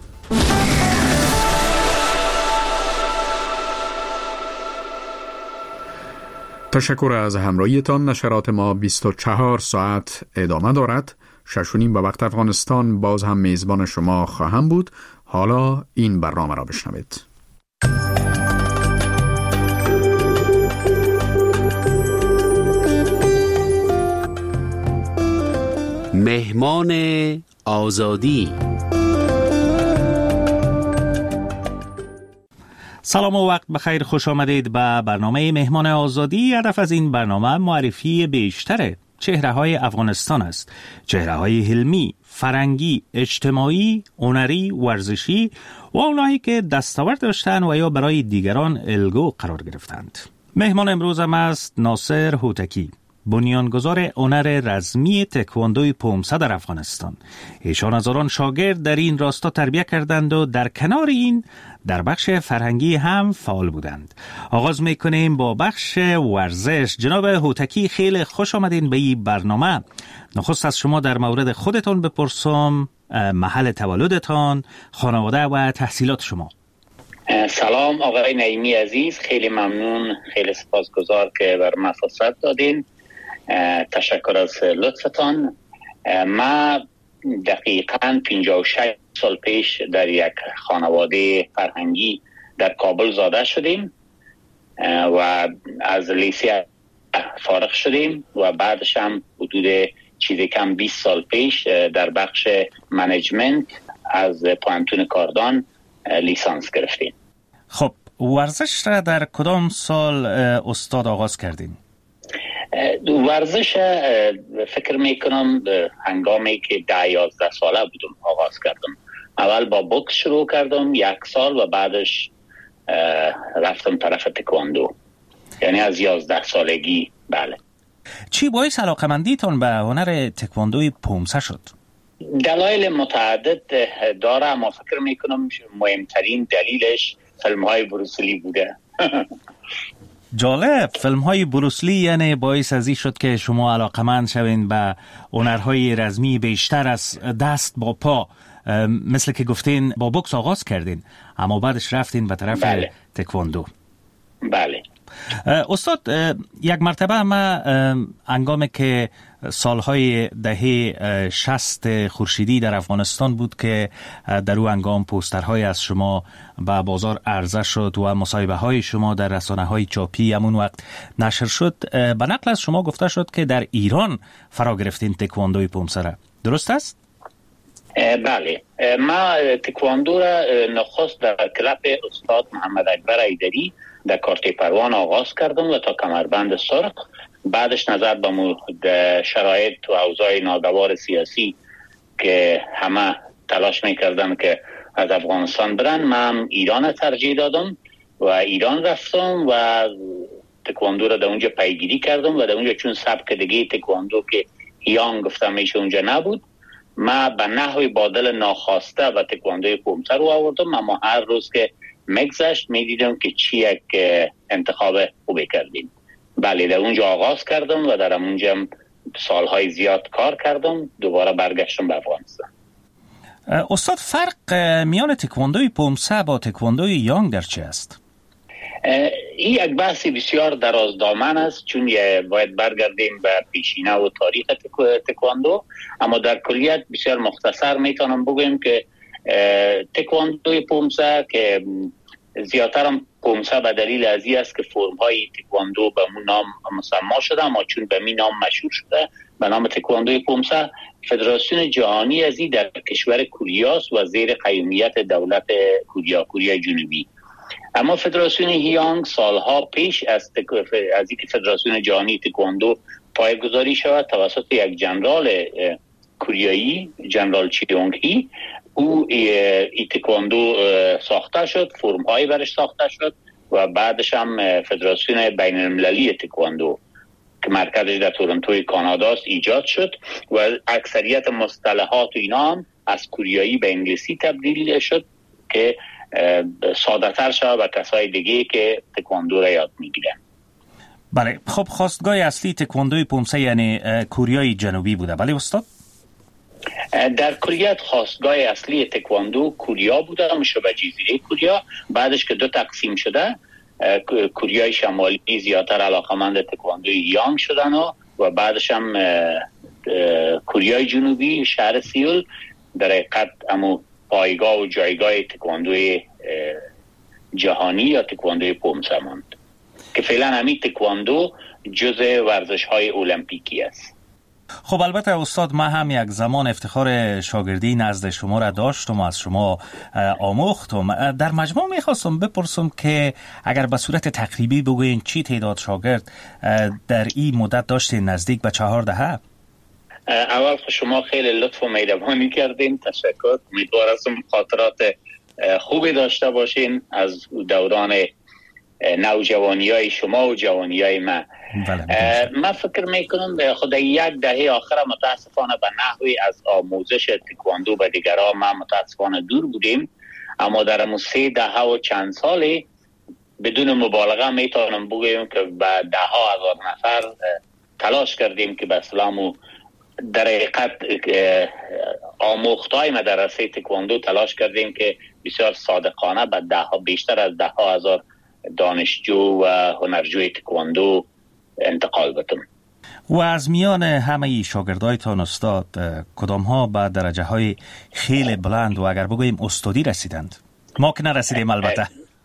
تشکر از همراهیتان. نشرات ما 24 ساعت ادامه دارد. 6:30 به وقت افغانستان باز هم میزبان شما خواهم بود. حالا این برنامه را بشنوید. مهمان آزادی. سلام و وقت بخیر، خوش آمدید به برنامه مهمان آزادی. هدف از این برنامه معرفی بیشتر چهره‌های افغانستان است. چهره‌های علمی، فرهنگی، اجتماعی، هنری، ورزشی و اونایی که دستاورد داشتند و یا برای دیگران الگو قرار گرفتند. مهمان امروزم است ناصر هوتکی، بنیانگذار هنر رزمی تکواندوی پومسه در افغانستان. ایشان از آن شاگرد در این راستا تربیت کردند و در کنار این در بخش فرهنگی هم فعال بودند. آغاز میکنیم با بخش ورزش. جناب هوتکی، خیلی خوش آمدین به این برنامه. نخست از شما در مورد خودتان بپرسم، محل تولدتان، خانواده و تحصیلات شما. سلام آقای نعیمی عزیز، خیلی ممنون، خیلی سپاسگزار که بر من فرصت دادین. تشکر از لطفتان. ما دقیقاً 56 سال پیش در یک خانواده فرهنگی در کابل زاده شدیم و از لیسه فارغ شدیم و بعدش هم حدود چیزی کم 20 سال پیش در بخش منیجمنت از پوانتون کاردان لیسانس گرفتیم. خب ورزش را در کدام سال استاد آغاز کردین؟ ورزش فکر میکنم هنگامی که 10-11 ساله بودم آغاز کردم. اول با بوکس شروع کردم 1 سال و بعدش رفتم طرف تکواندو، یعنی از 11 سالگی. بله. چی باعث علاقمندیتون به هنر تکواندوی پومسه شد؟ دلایل متعدد داره، اما فکر میکنم مهمترین دلیلش فیلم های بروسلی بوده. جالب، فیلم های بروسلی یعنی باعث از این شد که شما علاقمند شوین به هنرهای رزمی بیشتر از دست با پا. مثل که گفتین با بوکس آغاز کردین اما بعدش رفتین به طرف تکواندو. بله. استاد، یک مرتبه ما هنگامی که سالهای دهه 60 خورشیدی در افغانستان بود که در او هنگام پوسترهای از شما به بازار عرضه شد و مصاحبه های شما در رسانه های چاپی همون وقت نشر شد. به نقل از شما گفته شد که در ایران فرا گرفتین تکواندوی پومسه، درست است؟ بله، ما تکواندو را نخست در کلاب استاد محمد اکبر ایدری در کارت پروان آغاز کردم و تا کمربند سرخ. بعدش نظر به شرایط و اوضاع ناگوار سیاسی که همه تلاش میکردن که از افغانستان برن، من ایران ترجیح دادم و ایران رفتم و تکواندو را در اونجا پیگیری کردم و در اونجا چون سبک دیگه تکواندو که هیانگ گفتم میشه اونجا نبود، ما به نحوی بادل ناخواسته و تکواندوی پومسه رو آوردم. اما هر روز که مگذشت میدیدم که چی یک انتخاب خوبی کردیم. بله، در اونجا آغاز کردم و در اونجا سالهای زیاد کار کردم. دوباره برگشتم به افغانستان. استاد، فرق میان تکواندوی پومسه با تکواندوی یانگ در چه است؟ این یک بحثی بسیار درازدامن است، چون باید برگردیم به پیشینه و تاریخ تکواندو. اما در کلیت بسیار مختصر میتونم بگویم که تکواندوی پومسه که زیادتر هم پومسه به دلیل ازی است که فرم های تکواندو به اون نام مسما شده، اما چون به می نام مشهور شده به نام تکواندوی پومسه، فدراسیون جهانی ازی در کشور کوریاست و زیر قیومیت دولت کوریای جنوبی. اما فدراسیون هیانگ سالها پیش از اینکه فدراسیون جهانی تکواندو پایه‌گذاری شود توسط یک جنرال کوریایی، جنرال چیونگ هی، او ای تکواندو ساخته شد، فرم های برش ساخته شد و بعدش هم فدراسیون بین المللی تکواندو که مرکزش در تورنتوی کانادا است ایجاد شد و اکثریت مصطلحات و اینا هم از کوریایی به انگلیسی تبدیل شد که ساده تر شد و کسای دیگه که تکواندو را یاد میگیرن. بله، خب خواستگاه اصلی تکواندوی پومسه یعنی کوریای جنوبی بوده، بله استاد؟ در کلیت خواستگاه اصلی تکواندو کوریا بوده، مشابه جزیره کوریا. بعدش که دو تقسیم شده، کوریای شمالی زیادتر علاقمند تکواندوی یانگ شدن و بعدش هم کوریای جنوبی شهر سیول در حقیقت امو پایگاه و جایگاه تکواندوی جهانی یا تکواندوی پومسه ماند که فعلا همین تکواندو جزء ورزش های المپیکی است. خب البته استاد، من هم یک زمان افتخار شاگردی نزد شما را داشتم و از شما آموختم. در مجموع میخواستم بپرسم که اگر به صورت تقریبی بگوین چی تعداد شاگرد در این مدت داشتین؟ نزدیک به 4 دهه. اول شما خیلی لطف و مهربانی کردین، تشکر. امیدوارم خاطرات خوبی داشته باشین از دوران نوجوانی های شما و جوانی های من. من فکر میکنم خود یک دهه آخر متاسفانه به نحوی از آموزش تکواندو به دیگران ما متاسفانه دور بودیم، اما در امو 3 دهه و چند سالی بدون مبالغه میتونم بگویم که به 10,000 نفر تلاش کردیم که به اسلام در حقیقت آموختای مدرسه تکواندو تلاش کردیم که بسیار صادقانه به بیشتر از 10,000 دانشجو و هنرجوی تکواندو انتقال بدم. و از میان همه شاگردایتان استاد، کدام ها به درجه های خیلی بلند و اگر بگوییم استادی رسیدند؟ ما که نرسیدیم البته.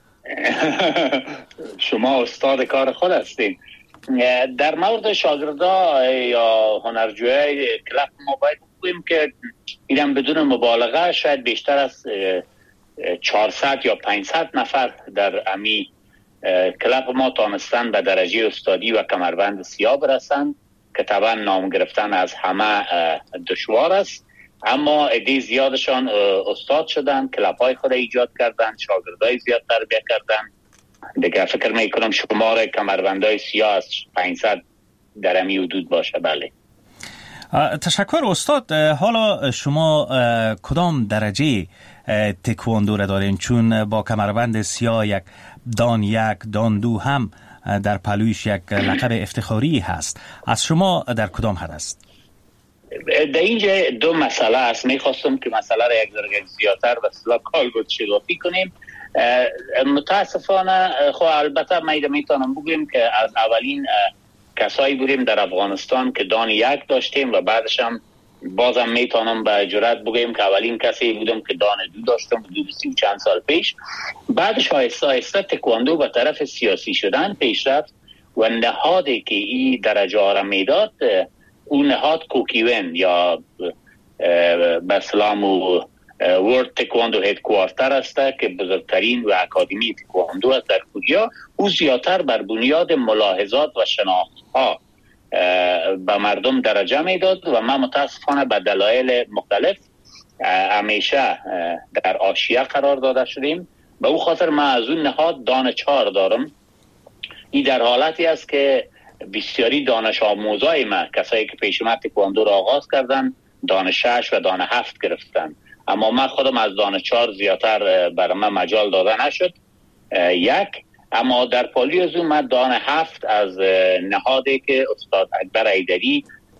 شما استاد کار خود هستین. در مورد شاگردا یا هنرجوی کلاب ما باید بگوییم که اینم بدون مبالغه شاید بیشتر از 400 یا 500 نفر در امی کلاب ما تانستن به درجه استادی و کمربند سیاه برسند که طبعا نام گرفتن از همه دشوار است، اما عده زیادشان استاد شدن، کلاب های خود ایجاد کردن، شاگردای زیاد تربیت کردن. دیگه فکر میکنم شمار کمربندهای سیاه از 500 در امی حدود باشه. بله، تشکر استاد. حالا شما کدام درجه تکواندو را دارین؟ چون با کمربند سیاه یک دان دو هم در پلویش یک لقب افتخاری هست. از شما در کدام حد است؟ در اینجا دو مسئله است. میخواستم که مسئله را یک درجه زیادتر و اصطلاح کالبد شگافی کنیم. متاسفانه خب البته میتونم بگویم که از اولین کسایی بودیم در افغانستان که دان 1 داشتیم و بعدش هم بازم میتونم به جرات بگم که اولین کسی بودم که دان 2 داشتم حدود 30 چند سال پیش. بعدش آهسته آهسته تکواندو به طرف سیاسی شدن پیش رفت و نهادی که این درجه ها را میداد اون نهاد کوکیون یا به اسلام و ورلد تکواندو هدکوارتر است که بزرگترین و اکادمی تکواندو است در کوریا. او زیادتر بر بنیاد ملاحظات و شناخت ها به مردم درجه میداد و ما متاسفانه به دلایل مختلف همیشه در حاشیه قرار داده شدیم. به او خاطر ما از اون نهاد دان 4 دارم. این در حالتی است که بسیاری دانش آموزای ما، کسایی که پیش من تکواندو را آغاز کردن، دان 6 و دان 7 گرفتن، اما من خودم از دان 4 زیادتر برای من مجال داده نشد. اما در پالیوزو من دان 7 از نهادی که استاد اکبر ایدری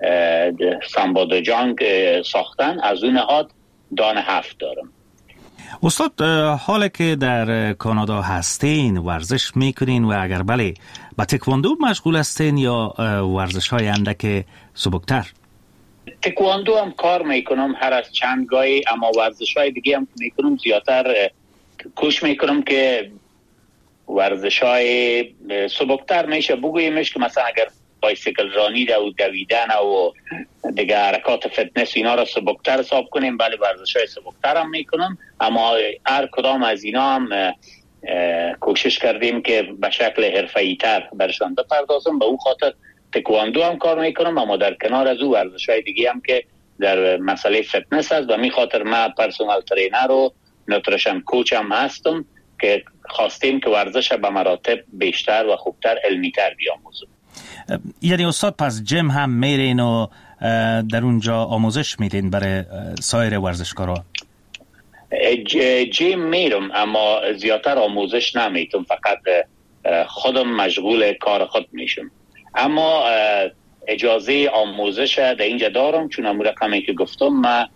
سامبادجانگ ساختن، از اون نهاد دان 7 دارم. استاد، حالا که در کانادا هستین ورزش میکنین و اگر بله با تکواندو مشغول هستین یا ورزش های اندک سبکتر؟ تکواندو هم کار میکنم هر از چند گاهی، اما ورزش های دیگه هم میکنم زیادتر کوشش میکنم که ورزش های سبکتر میشه بگویمش که مثلا اگر بایسیکل رانی و دویدن و دیگه حرکات فتنس اینا را سبکتر حساب کنیم، بله ورزش های سبکتر هم میکنم، اما هر کدام از اینا هم کوشش کردیم که به شکل حرفه‌ای تر برشان بپردازم. به او خاطر تکواندو هم کار میکنم، اما در کنار از او ورزش های دیگه هم که در مسئله فتنس هست. و می خاطر من پرسونال ترینر و نوتریشن کوچ هم هستم که خواستیم که ورزش به مراتب بیشتر و خوبتر علمیتر بیاموزم. یعنی استاد پس جیم هم میرین و در اونجا آموزش میدین برای سایر ورزشکارا؟ جیم میرم اما زیادتر آموزش نمیتونم، فقط خودم مشغول کار خود میشم. اما اجازه آموزش در اینجا دارم، چون امور رقمی که گفتم ما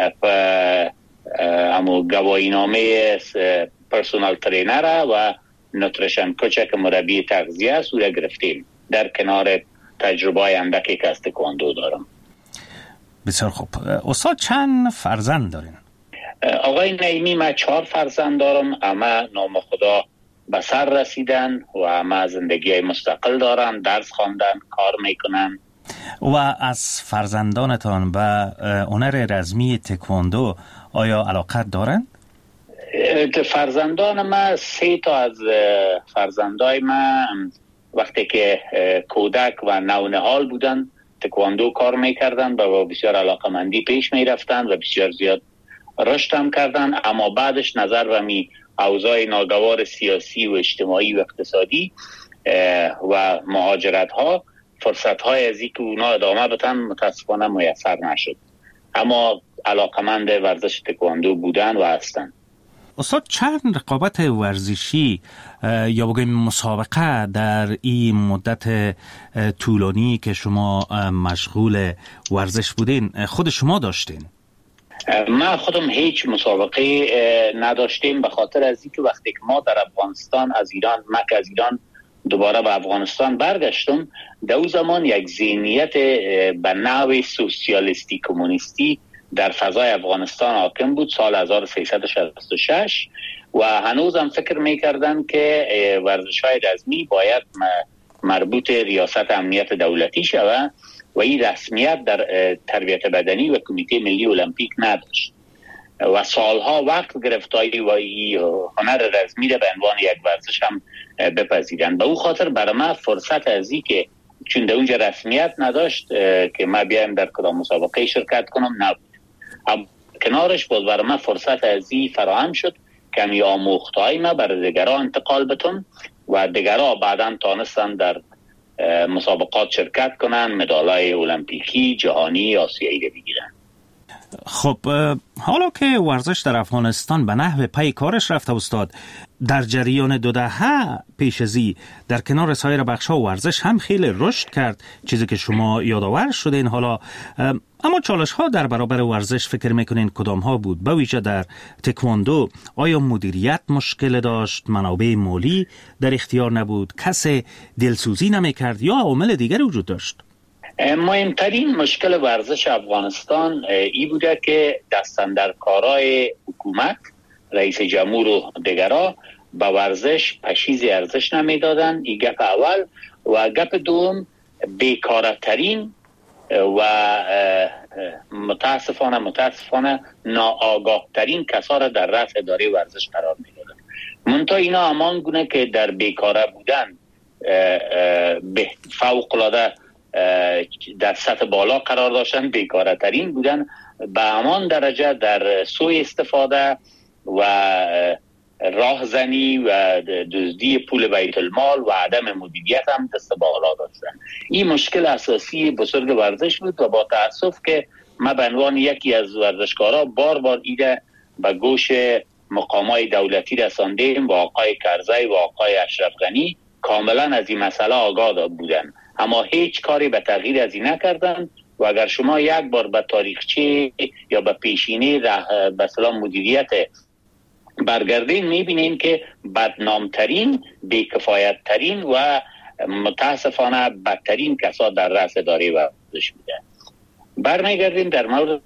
امو گواهینامه پرسونال ترینر و نوتریشن کوچ که مربی تغذیه است او را گرفتیم در کنار تجربه اندکی که از تکواندو دارم. بسیار خوب. استاد چند فرزند دارین؟ آقای نعیمی من 4 فرزند دارم، اما نام خدا به سر رسیدن و اما زندگی مستقل دارن، درس خواندن، کار میکنن. و از فرزندانتان به هنر رزمی تکواندو آیا علاقت دارن؟ فرزندان ما 3 تا از فرزندای ما وقتی که کودک و نونهال بودن تکواندو کار میکردن و بسیار علاقمندی پیش میرفتن و بسیار زیاد رشد هم کردن، اما بعدش نظر و اوضاع ناگوار سیاسی و اجتماعی و اقتصادی و مهاجرت ها فرصت های از اینکه اونا ادامه بدن متاسفانه میسر نشد، اما علاقمند ورزش تکواندو بودن و هستن. استاد چند رقابت ورزشی یا بگویم مسابقه در این مدت طولانی که شما مشغول ورزش بودین خود شما داشتین؟ ما خودم هیچ مسابقه نداشتیم، به خاطر از اینکه وقتی که ما در افغانستان از ایران دوباره به افغانستان برگشتم، در اون زمان یک ذهنیت به نوع سوسیالیستی کمونیستی در فضای افغانستان حاکم بود سال 1366 و هنوزم فکر میکردن که ورزش‌های رزمی باید مربوط ریاست امنیت دولتی شود و این رسمیت در تربیت بدنی و کمیته ملی المپیک نداشت و سالها وقت گرفتایی و این هنر رزمی را به عنوان یک ورزش هم بپذیرن. به او خاطر برای من فرصت ازی که چون در اونجا رسمیت نداشت که ما بیایم در کدام مسابقه شرکت کنم نبود. کنارش بود برای من فرصت ازی فراهم شد که می آموختهای ما برای دیگران انتقال بتون و دیگران بعداً تانستن در مسابقات شرکت کنن، مدالای المپیکی، جهانی، آسیایی بگیرن. خب حالا که ورزش در افغانستان به نحو پی کارش رفته استاد، در جریان 2 دهه پیش ازی در کنار سایر بخش‌ها ورزش هم خیلی رشد کرد، چیزی که شما یادآور شدین حالا. اما چالش‌ها در برابر ورزش فکر میکنین کدام ها بود؟ به ویژه در تکواندو آیا مدیریت مشکل داشت، منابع مالی در اختیار نبود، کسی دلسوزی نمیکرد یا عوامل دیگر وجود داشت؟ مهمترین مشکل ورزش افغانستان ای بوده که دستاندرکارای حکومت، رئیس جمهور و دیگرها به ورزش پشیز ارزش نمیدادن. این گپ اول. و گپ دوم، بیکاره ترین و متاسفانه ناآگاه ترین کسا را در رأس اداره ورزش قرار میدادن. منتها اینا همان گونه که در بیکاره بودن فوق العاده در سطح بالا قرار داشتن، بیکاره ترین بودن به همان درجه در سوء استفاده و راهزنی و دزدی پول بیت المال و عدم مدیریت هم دست بالا داشتن. این مشکل اساسی بزرگ ورزش بود و با تأسف که ما به عنوان یکی از ورزشکارا بار ایده به گوش مقامات دولتی رساندیم و آقای کرزی و آقای اشرف غنی کاملا از این مسئله آگاه بودن، اما هیچ کاری به تغییر از این نکردن. و اگر شما یک بار به تاریخچه یا به پیشینه به سلام مدیریت برگردین میبینین که بدنامترین، بیکفایتترین و متاسفانه بدترین کسا در رأس اداره ورزش بوده. برمیگردیم در مورد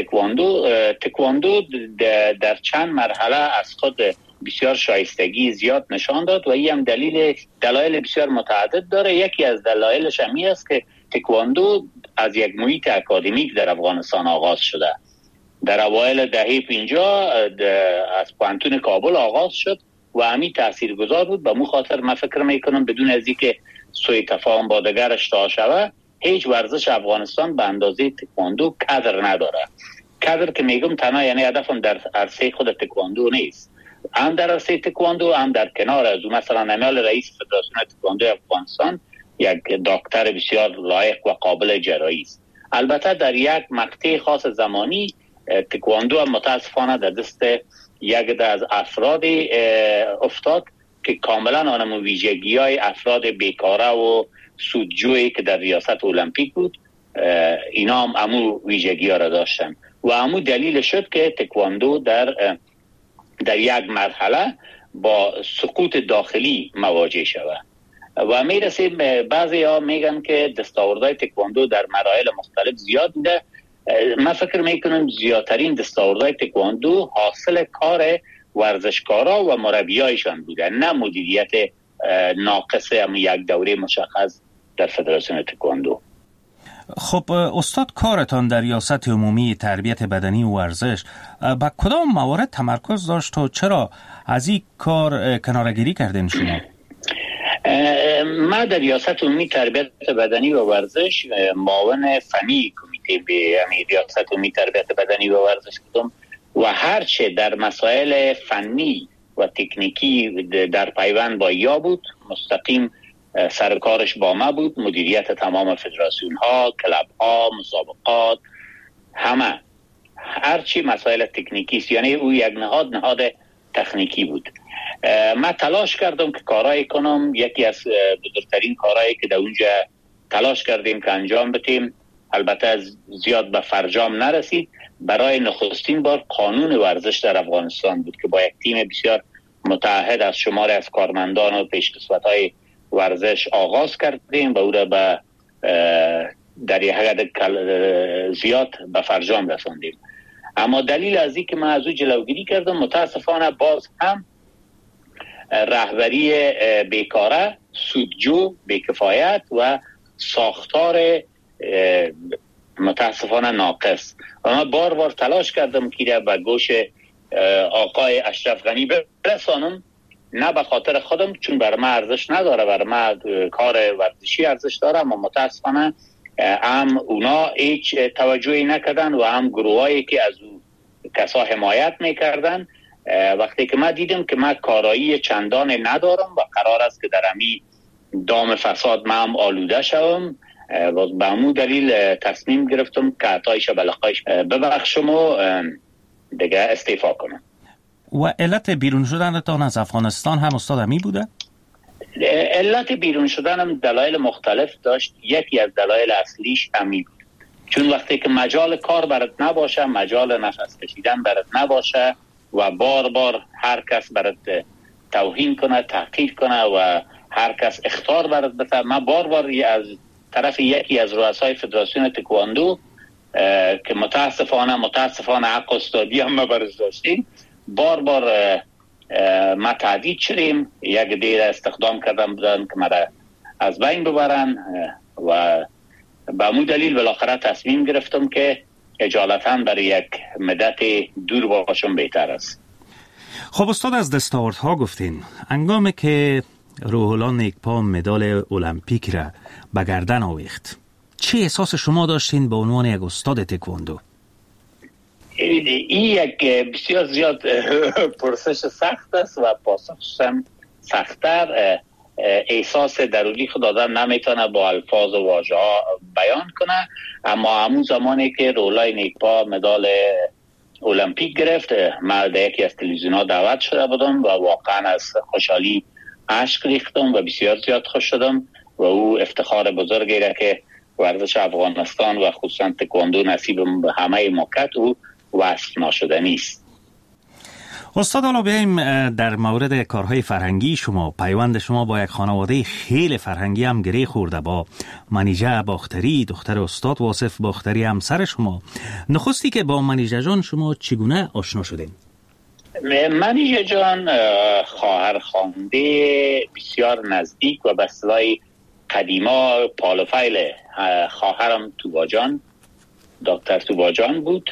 تکواندو در چند مرحله از خود بسیار شایستگی زیاد نشان داد و این هم دلایل بسیار متعدد داره. یکی از دلایلش همی است که تکواندو از یک محیط اکادمیک در افغانستان آغاز شده. در اوایل دهه 50 از پانتون کابل آغاز شد و همین تاثیرگذار بود. به مو خاطر من فکر میکنم بدون از اینکه سوء تفاهم با دیگرش تا شود، هیچ ورزش افغانستان به اندازه تکواندو کادر نداره. کادر که میگم تنها یعنی هدفم در عرصه خود تکواندو نیست، هم در عرصه تکواندو هم در کنار از اون. مثلا نمیال رئیس فدراسیون تکواندو افغانستان یک دکتر بسیار لایق و قابل جرایی است. البته در یک مقطع خاص زمانی تکواندو هم متاسفانه در دست یک از افراد افتاد که کاملا آنم ویژگی های افراد بیکاره و سودجویی که در ریاست المپیک بود اینا هم امو ویژگی ها را داشتن و امو دلیل شد که تکواندو در یک مرحله با سقوط داخلی مواجه شود. و میرسیم بعضی ها میگن که دستاوردهای تکواندو در مراحل مختلف زیاد بوده. من فکر میکنم زیادترین دستاوردهای تکواندو حاصل کار ورزشکارا و مربیایشان بوده، نه مدیریت ناقص هم یک دوره مشخص در فدراسیون تکواندو. خب استاد، کارتان در ریاست عمومی تربیت بدنی و ورزش با کدام موارد تمرکز داشت و چرا از این کار کناره‌گیری کردین شما؟ ما در ریاست عمومی تربیت بدنی و ورزش معاون فنی کمیته به ریاست عمومی تربیت بدنی و ورزش بودم و هرچه در مسائل فنی و تکنیکی در پیوند با یا بود مستقیم سرکارش با ما بود. مدیریت تمام فدراسیون ها، کلاب ها، مسابقات، همه هرچی مسائل تکنیکی است، یعنی او یک نهاد تکنیکی بود. من تلاش کردم که کارایی کنم. یکی از بزرگترین کارهایی که در اونجا تلاش کردیم که انجام بدیم، البته زیاد به فرجام نرسید، برای نخستین بار قانون ورزش در افغانستان بود که با یک تیم بسیار متعهد از شمار از کارمندان و پیشکسوت‌های ورزش آغاز کردیم و او را به در یک حد زیاد به فرجام رساندیم. اما دلیل از این که من از او جلوگیری کردم متاسفانه باز هم رهبری بیکاره، سودجو، بیکفایت و ساختار متاسفانه ناقص. و من بار تلاش کردم که به گوش آقای اشرف غنی برسانم، نه به خاطر خودم چون بر من ارزش نداره، بر من کار ورزشی ارزش داره، اما متاسفانه هم اونا هیچ توجهی نکردن و هم گروهایی که از او کسا حمایت میکردن. وقتی که من دیدم که من کارایی چندان ندارم و قرار است که در همی دام فساد من هم آلوده شوم، به همون دلیل تصمیم گرفتم که عطای شبلقایش ببخشم و دیگه استعفا کنم. و علت بیرون شدنتان از افغانستان هم استاد امی بوده؟ علت بیرون شدنم دلایل مختلف داشت. یکی از دلایل اصلیش امی بود، چون وقتی که مجال کار برات نباشه، مجال نفس کشیدن برات نباشه و بار بار هر کس برات توهین کنه، تحقیر کنه و هر کس اخطار برات بده. من بار بار از طرف یکی از رؤسای فدراسیون تکواندو که متاسفانه حق استادی هم ما برش داشتیم، بار بار ما تهدید شدیم. یک دیر استخدام کردن بودن که ما از بین ببرن و به مو دلیل بالاخره تصمیم گرفتم که اجالتا برای یک مدت دور باشم بهتر است. خب استاد، از دستاوردها گفتین. انگامی که روح الله نیکپا مدال المپیک را به گردن آویخت، چه احساس شما داشتین به عنوان یک استاد تکواندو؟ این یک بسیار زیاد پرسش سخت است و پاسخش هم سخت‌تر. احساس درونی خود آدم نمیتونه با الفاظ و واژه ها بیان کنه، اما همون زمانی که روح الله نیکپا مدال المپیک گرفت، من در یکی از تلویزیون‌ها دعوت شده بودم و واقعا از خوشحالی اشک ریختم و بسیار زیاد خوش شدم و او افتخار بزرگی را که ورزش افغانستان و خصوصا تکواندو نصیب همه ما کرد او وصف ناشدنی است. استاد، حالا بیاییم در مورد کارهای فرهنگی شما. پیوند شما با یک خانواده خیلی فرهنگی هم گره خورده، با منیژه باختری، دختر استاد واصف باختری، همسر شما. نخستی که با منیژه جان شما چگونه آشنا شدین؟ منیژه جان خواهر خوانده بسیار نزدیک و به اصطلاح قدیما پالوفیل خواهرم توباجان، دکتر توباجان بود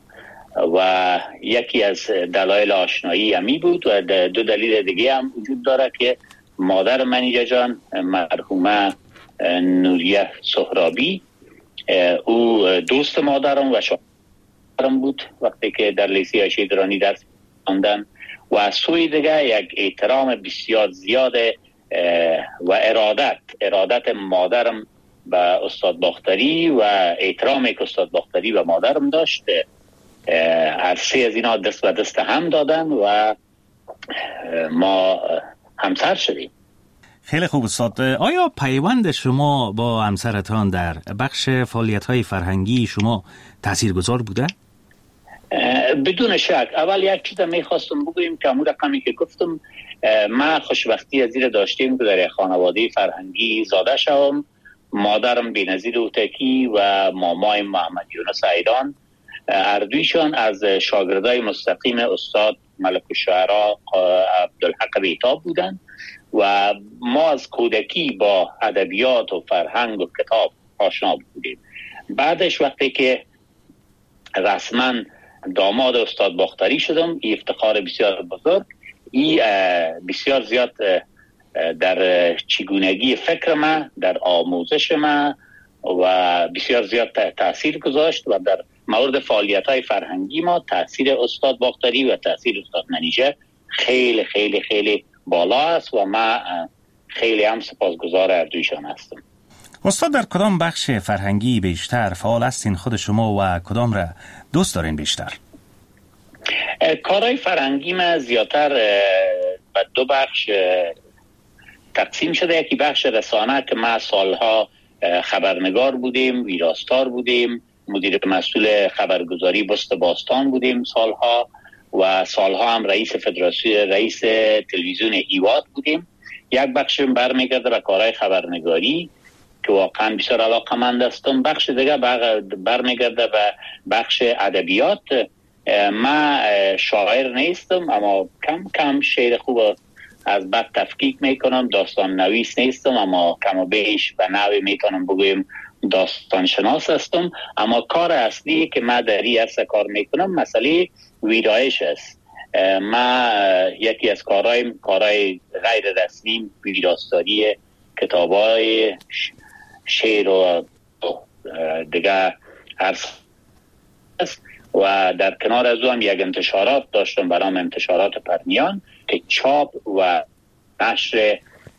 و یکی از دلایل آشنایی همی بود و دو دلیل دیگه هم وجود داره که مادر منیژه جان مرحومه نوریه سهرابی، او دوست مادرم و شوهرم بود وقتی که در لیسه عایشه درانی درس خواندن و از سوی دیگه یک احترام بسیار زیاد و ارادت مادرم به استاد باختری و احترامی که استاد باختری و مادرم داشت، هر سه از اینا دست به دست هم دادن و ما همسر شدیم. خیلی خوب استاد. آیا پیوند شما با همسرتان در بخش فعالیت‌های فرهنگی شما تاثیرگذار بوده؟ بدون شک. اول یک چیز میخواستم بگویم که همون رقمی که گفتم، ما خوشبختی از این داشتیم که در یک خانواده فرهنگی زاده شوم. مادرم بی‌نظیر اوتکی و مامای محمد یونس ایدان، اردویشان از شاگردای مستقیم استاد ملک الشعرا عبدالحق بیتاب بودند و ما از کودکی با ادبیات و فرهنگ و کتاب آشنا بودیم. بعدش وقتی که رسما داماد استاد باختری شدم، این افتخار بسیار بزرگ، این بسیار زیاد در چگونگی فکر من، در آموزش من و بسیار زیاد تأثیر گذاشت و در مورد فعالیت‌های فرهنگی ما تأثیر استاد باختری و تأثیر استاد منیژه خیلی خیلی خیلی بالا است و من خیلی هم سپاسگزار اردویشان هستم. استاد، در کدام بخش فرهنگی بیشتر فعال هستین خود شما و کدام را دوست دارین بیشتر؟ کارهای فرهنگی من زیادتر به دو بخش تقسیم شده. یکی بخش رسانه که ما سالها خبرنگار بودیم، ویراستار بودیم، مدیر مسئول خبرگزاری بست باستان بودیم سالها و سالها هم رئیس تلویزیون هیواد بودیم. یک بخش برمیگرده به کارهای خبرنگاری که واقعا بسیار علاقه‌مند هستم. بخش دیگه برمیگرده به بخش ادبیات. من شاعر نیستم اما کم کم شعر خوب از بد تفکیک میکنم. داستان نویس نیستم اما کم و بیش به نوی میتونم بگویم داستان شناس هستم. اما کار اصلی که من در این عرصه کار میکنم مسئله ویرایش است. من یکی از کارهای غیر رسمی ویراستاری کتابای شعر و دیگه عرصه است و در کنار از او هم یک انتشارات داشتم به نام انتشارات پرنیان که چاپ و نشر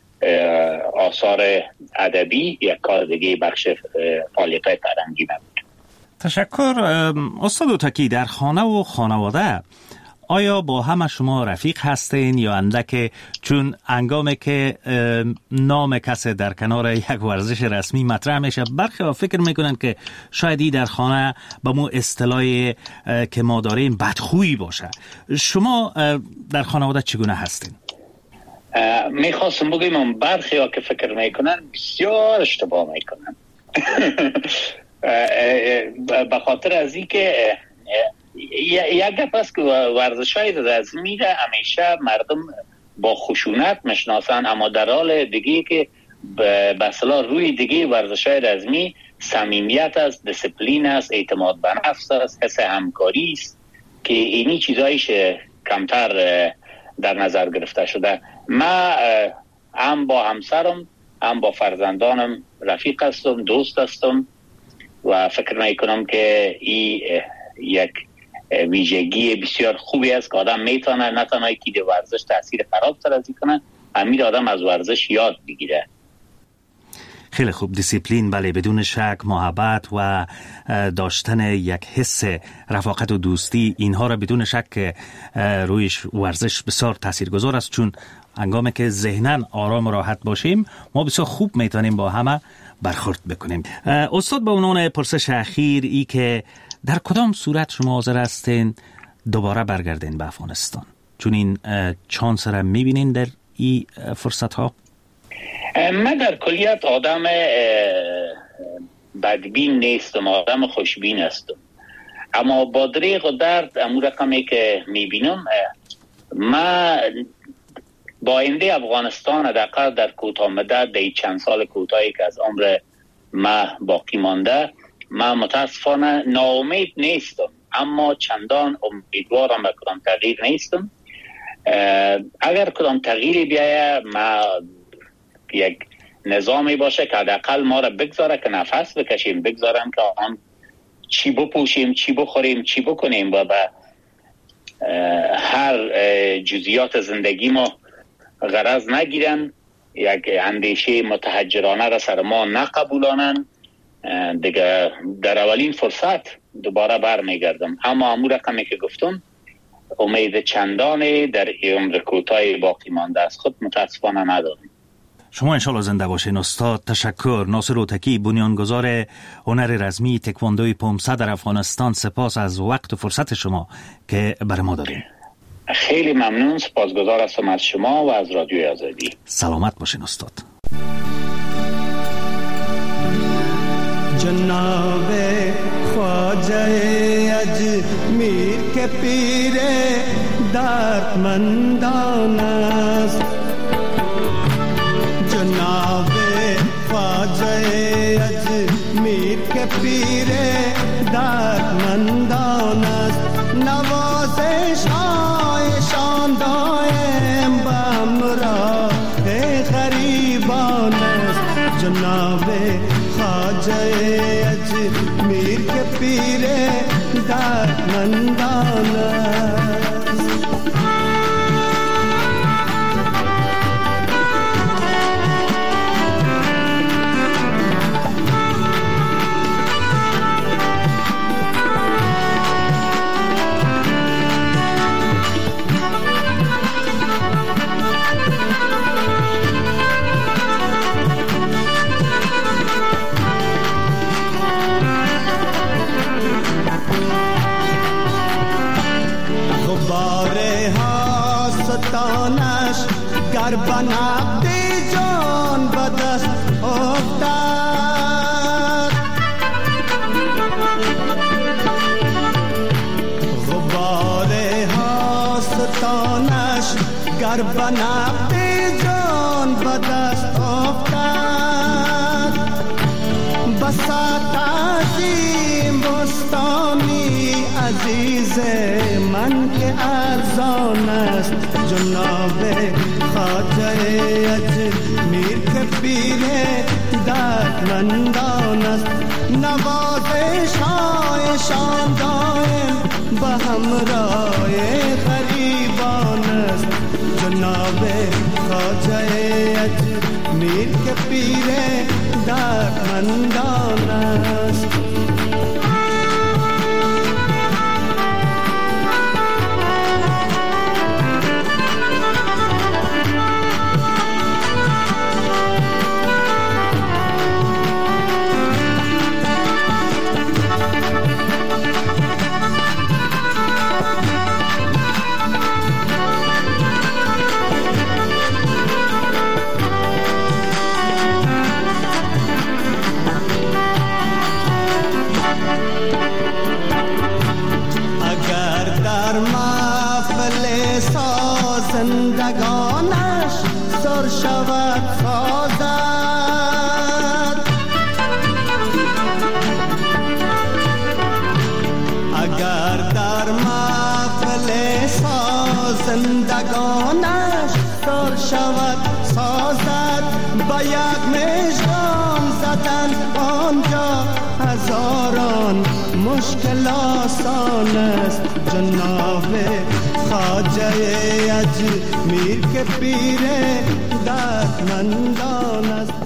آثار ادبی یک کار دیگه بخش فعالیت‌های فرهنگی بود. تشکر. استاد اوتکی، در خانه و خانواده آیا با همه شما رفیق هستین یا اندک؟ چون هنگامی که نام کسی در کنار یک ورزش رسمی مطرح میشه، برخی ها فکر میکنن که شاید در خانه با مو اصطلاحی که ما داریم بدخویی باشه. شما در خانواده چگونه هستین؟ میخواستم بگیم برخی ها که فکر میکنن بسیار اشتباه میکنن. به خاطر از این که یک گپ است که ورزش‌های رسمی را همیشه مردم با خشونت میشناسن، اما در حال دیگه که به اصطلاح روی دیگه ورزش‌های رسمی صمیمیت است، دیسپلین است، اعتماد به نفس است، حس همکاری است که اینی چیزایش کمتر در نظر گرفته شده. من هم با همسرم هم با فرزندانم رفیق هستم، دوست هستم و فکر میکنم که این یک ویژگی بسیار خوبی است که آدم میتونه نه تنها که ورزش تاثیر خراب سازی کنه، امیر آدم از ورزش یاد بگیره. خیلی خوب. دیسیپلین، بله، بدون شک، محبت و داشتن یک حس رفاقت و دوستی، اینها را بدون شک رویش ورزش بسیار تاثیرگذار است، چون هنگامی که ذهناً آرام و راحت باشیم ما بسیار خوب میتونیم با همه برخورد بکنیم. استاد، با عنوان پرسش اخیر ای که در کدام صورت شما حاضر هستین دوباره برگردین به افغانستان؟ چون این چانس را میبینین در این فرصت ها؟ من در کلیت آدم بدبین نیستم، آدم خوشبین هستم، اما با دریغ و درد امور رقمی که میبینم، من با آینده افغانستان حداقل در کوتاه مدت، در چند سال کوتاهی که از عمر من باقی مانده، من متاسفانه ناامید نیستم، اما چندان امیدوارم به کدام تغییر نیستم. اگر کدام تغییری بیاید، ما یک نظامی باشه که حداقل ما را بگذاره که نفس بکشیم، بگذارم که آن چی بپوشیم، چی بخوریم، چی بکنیم و به هر جزئیات زندگی ما غرض نگیرن، یک اندیشه متحجرانه را سر ما نقبولانن، دیگه در اولین فرصت دوباره برمیگردم. اما امور رقمی که گفتم، امید چندانی در عمر کوتاه باقی مانده از خود متاسفانه ندارم. شما انشالله زنده باشین استاد. تشکر. ناصر اوتکی، بنیانگذار هنر رزمی تکواندوی پومسه در افغانستان، سپاس از وقت و فرصت شما که بر ما دارین. خیلی ممنون، سپاسگزار هستم از شما و از رادیوی آزادی. سلامت باشین استاد. جناب خواجه اجمیر کے پیر دردمندان است، جناب خواجه اجمیر کے پیر دردمندان است، نوازش هایشان دائم به همراه غریبان است، جناب خواجه اجمیر کے پیر دردمندان است. گر بنابدی جان بدست افتاد، غبار هاستانش گر بنابدی جان بدست افتاد، بساط عظیم بستانی عزیز من که ارزان است، جناب خواجه اجمیر کے پیر دردمندان است، نوازش هایشان دائم به همراه غریبان است، جناب خواجه اجمیر کے پیر دردمندان است. هزاران مشکل آسان است. جناب خواجه اجمیر که پیر دردمندان است.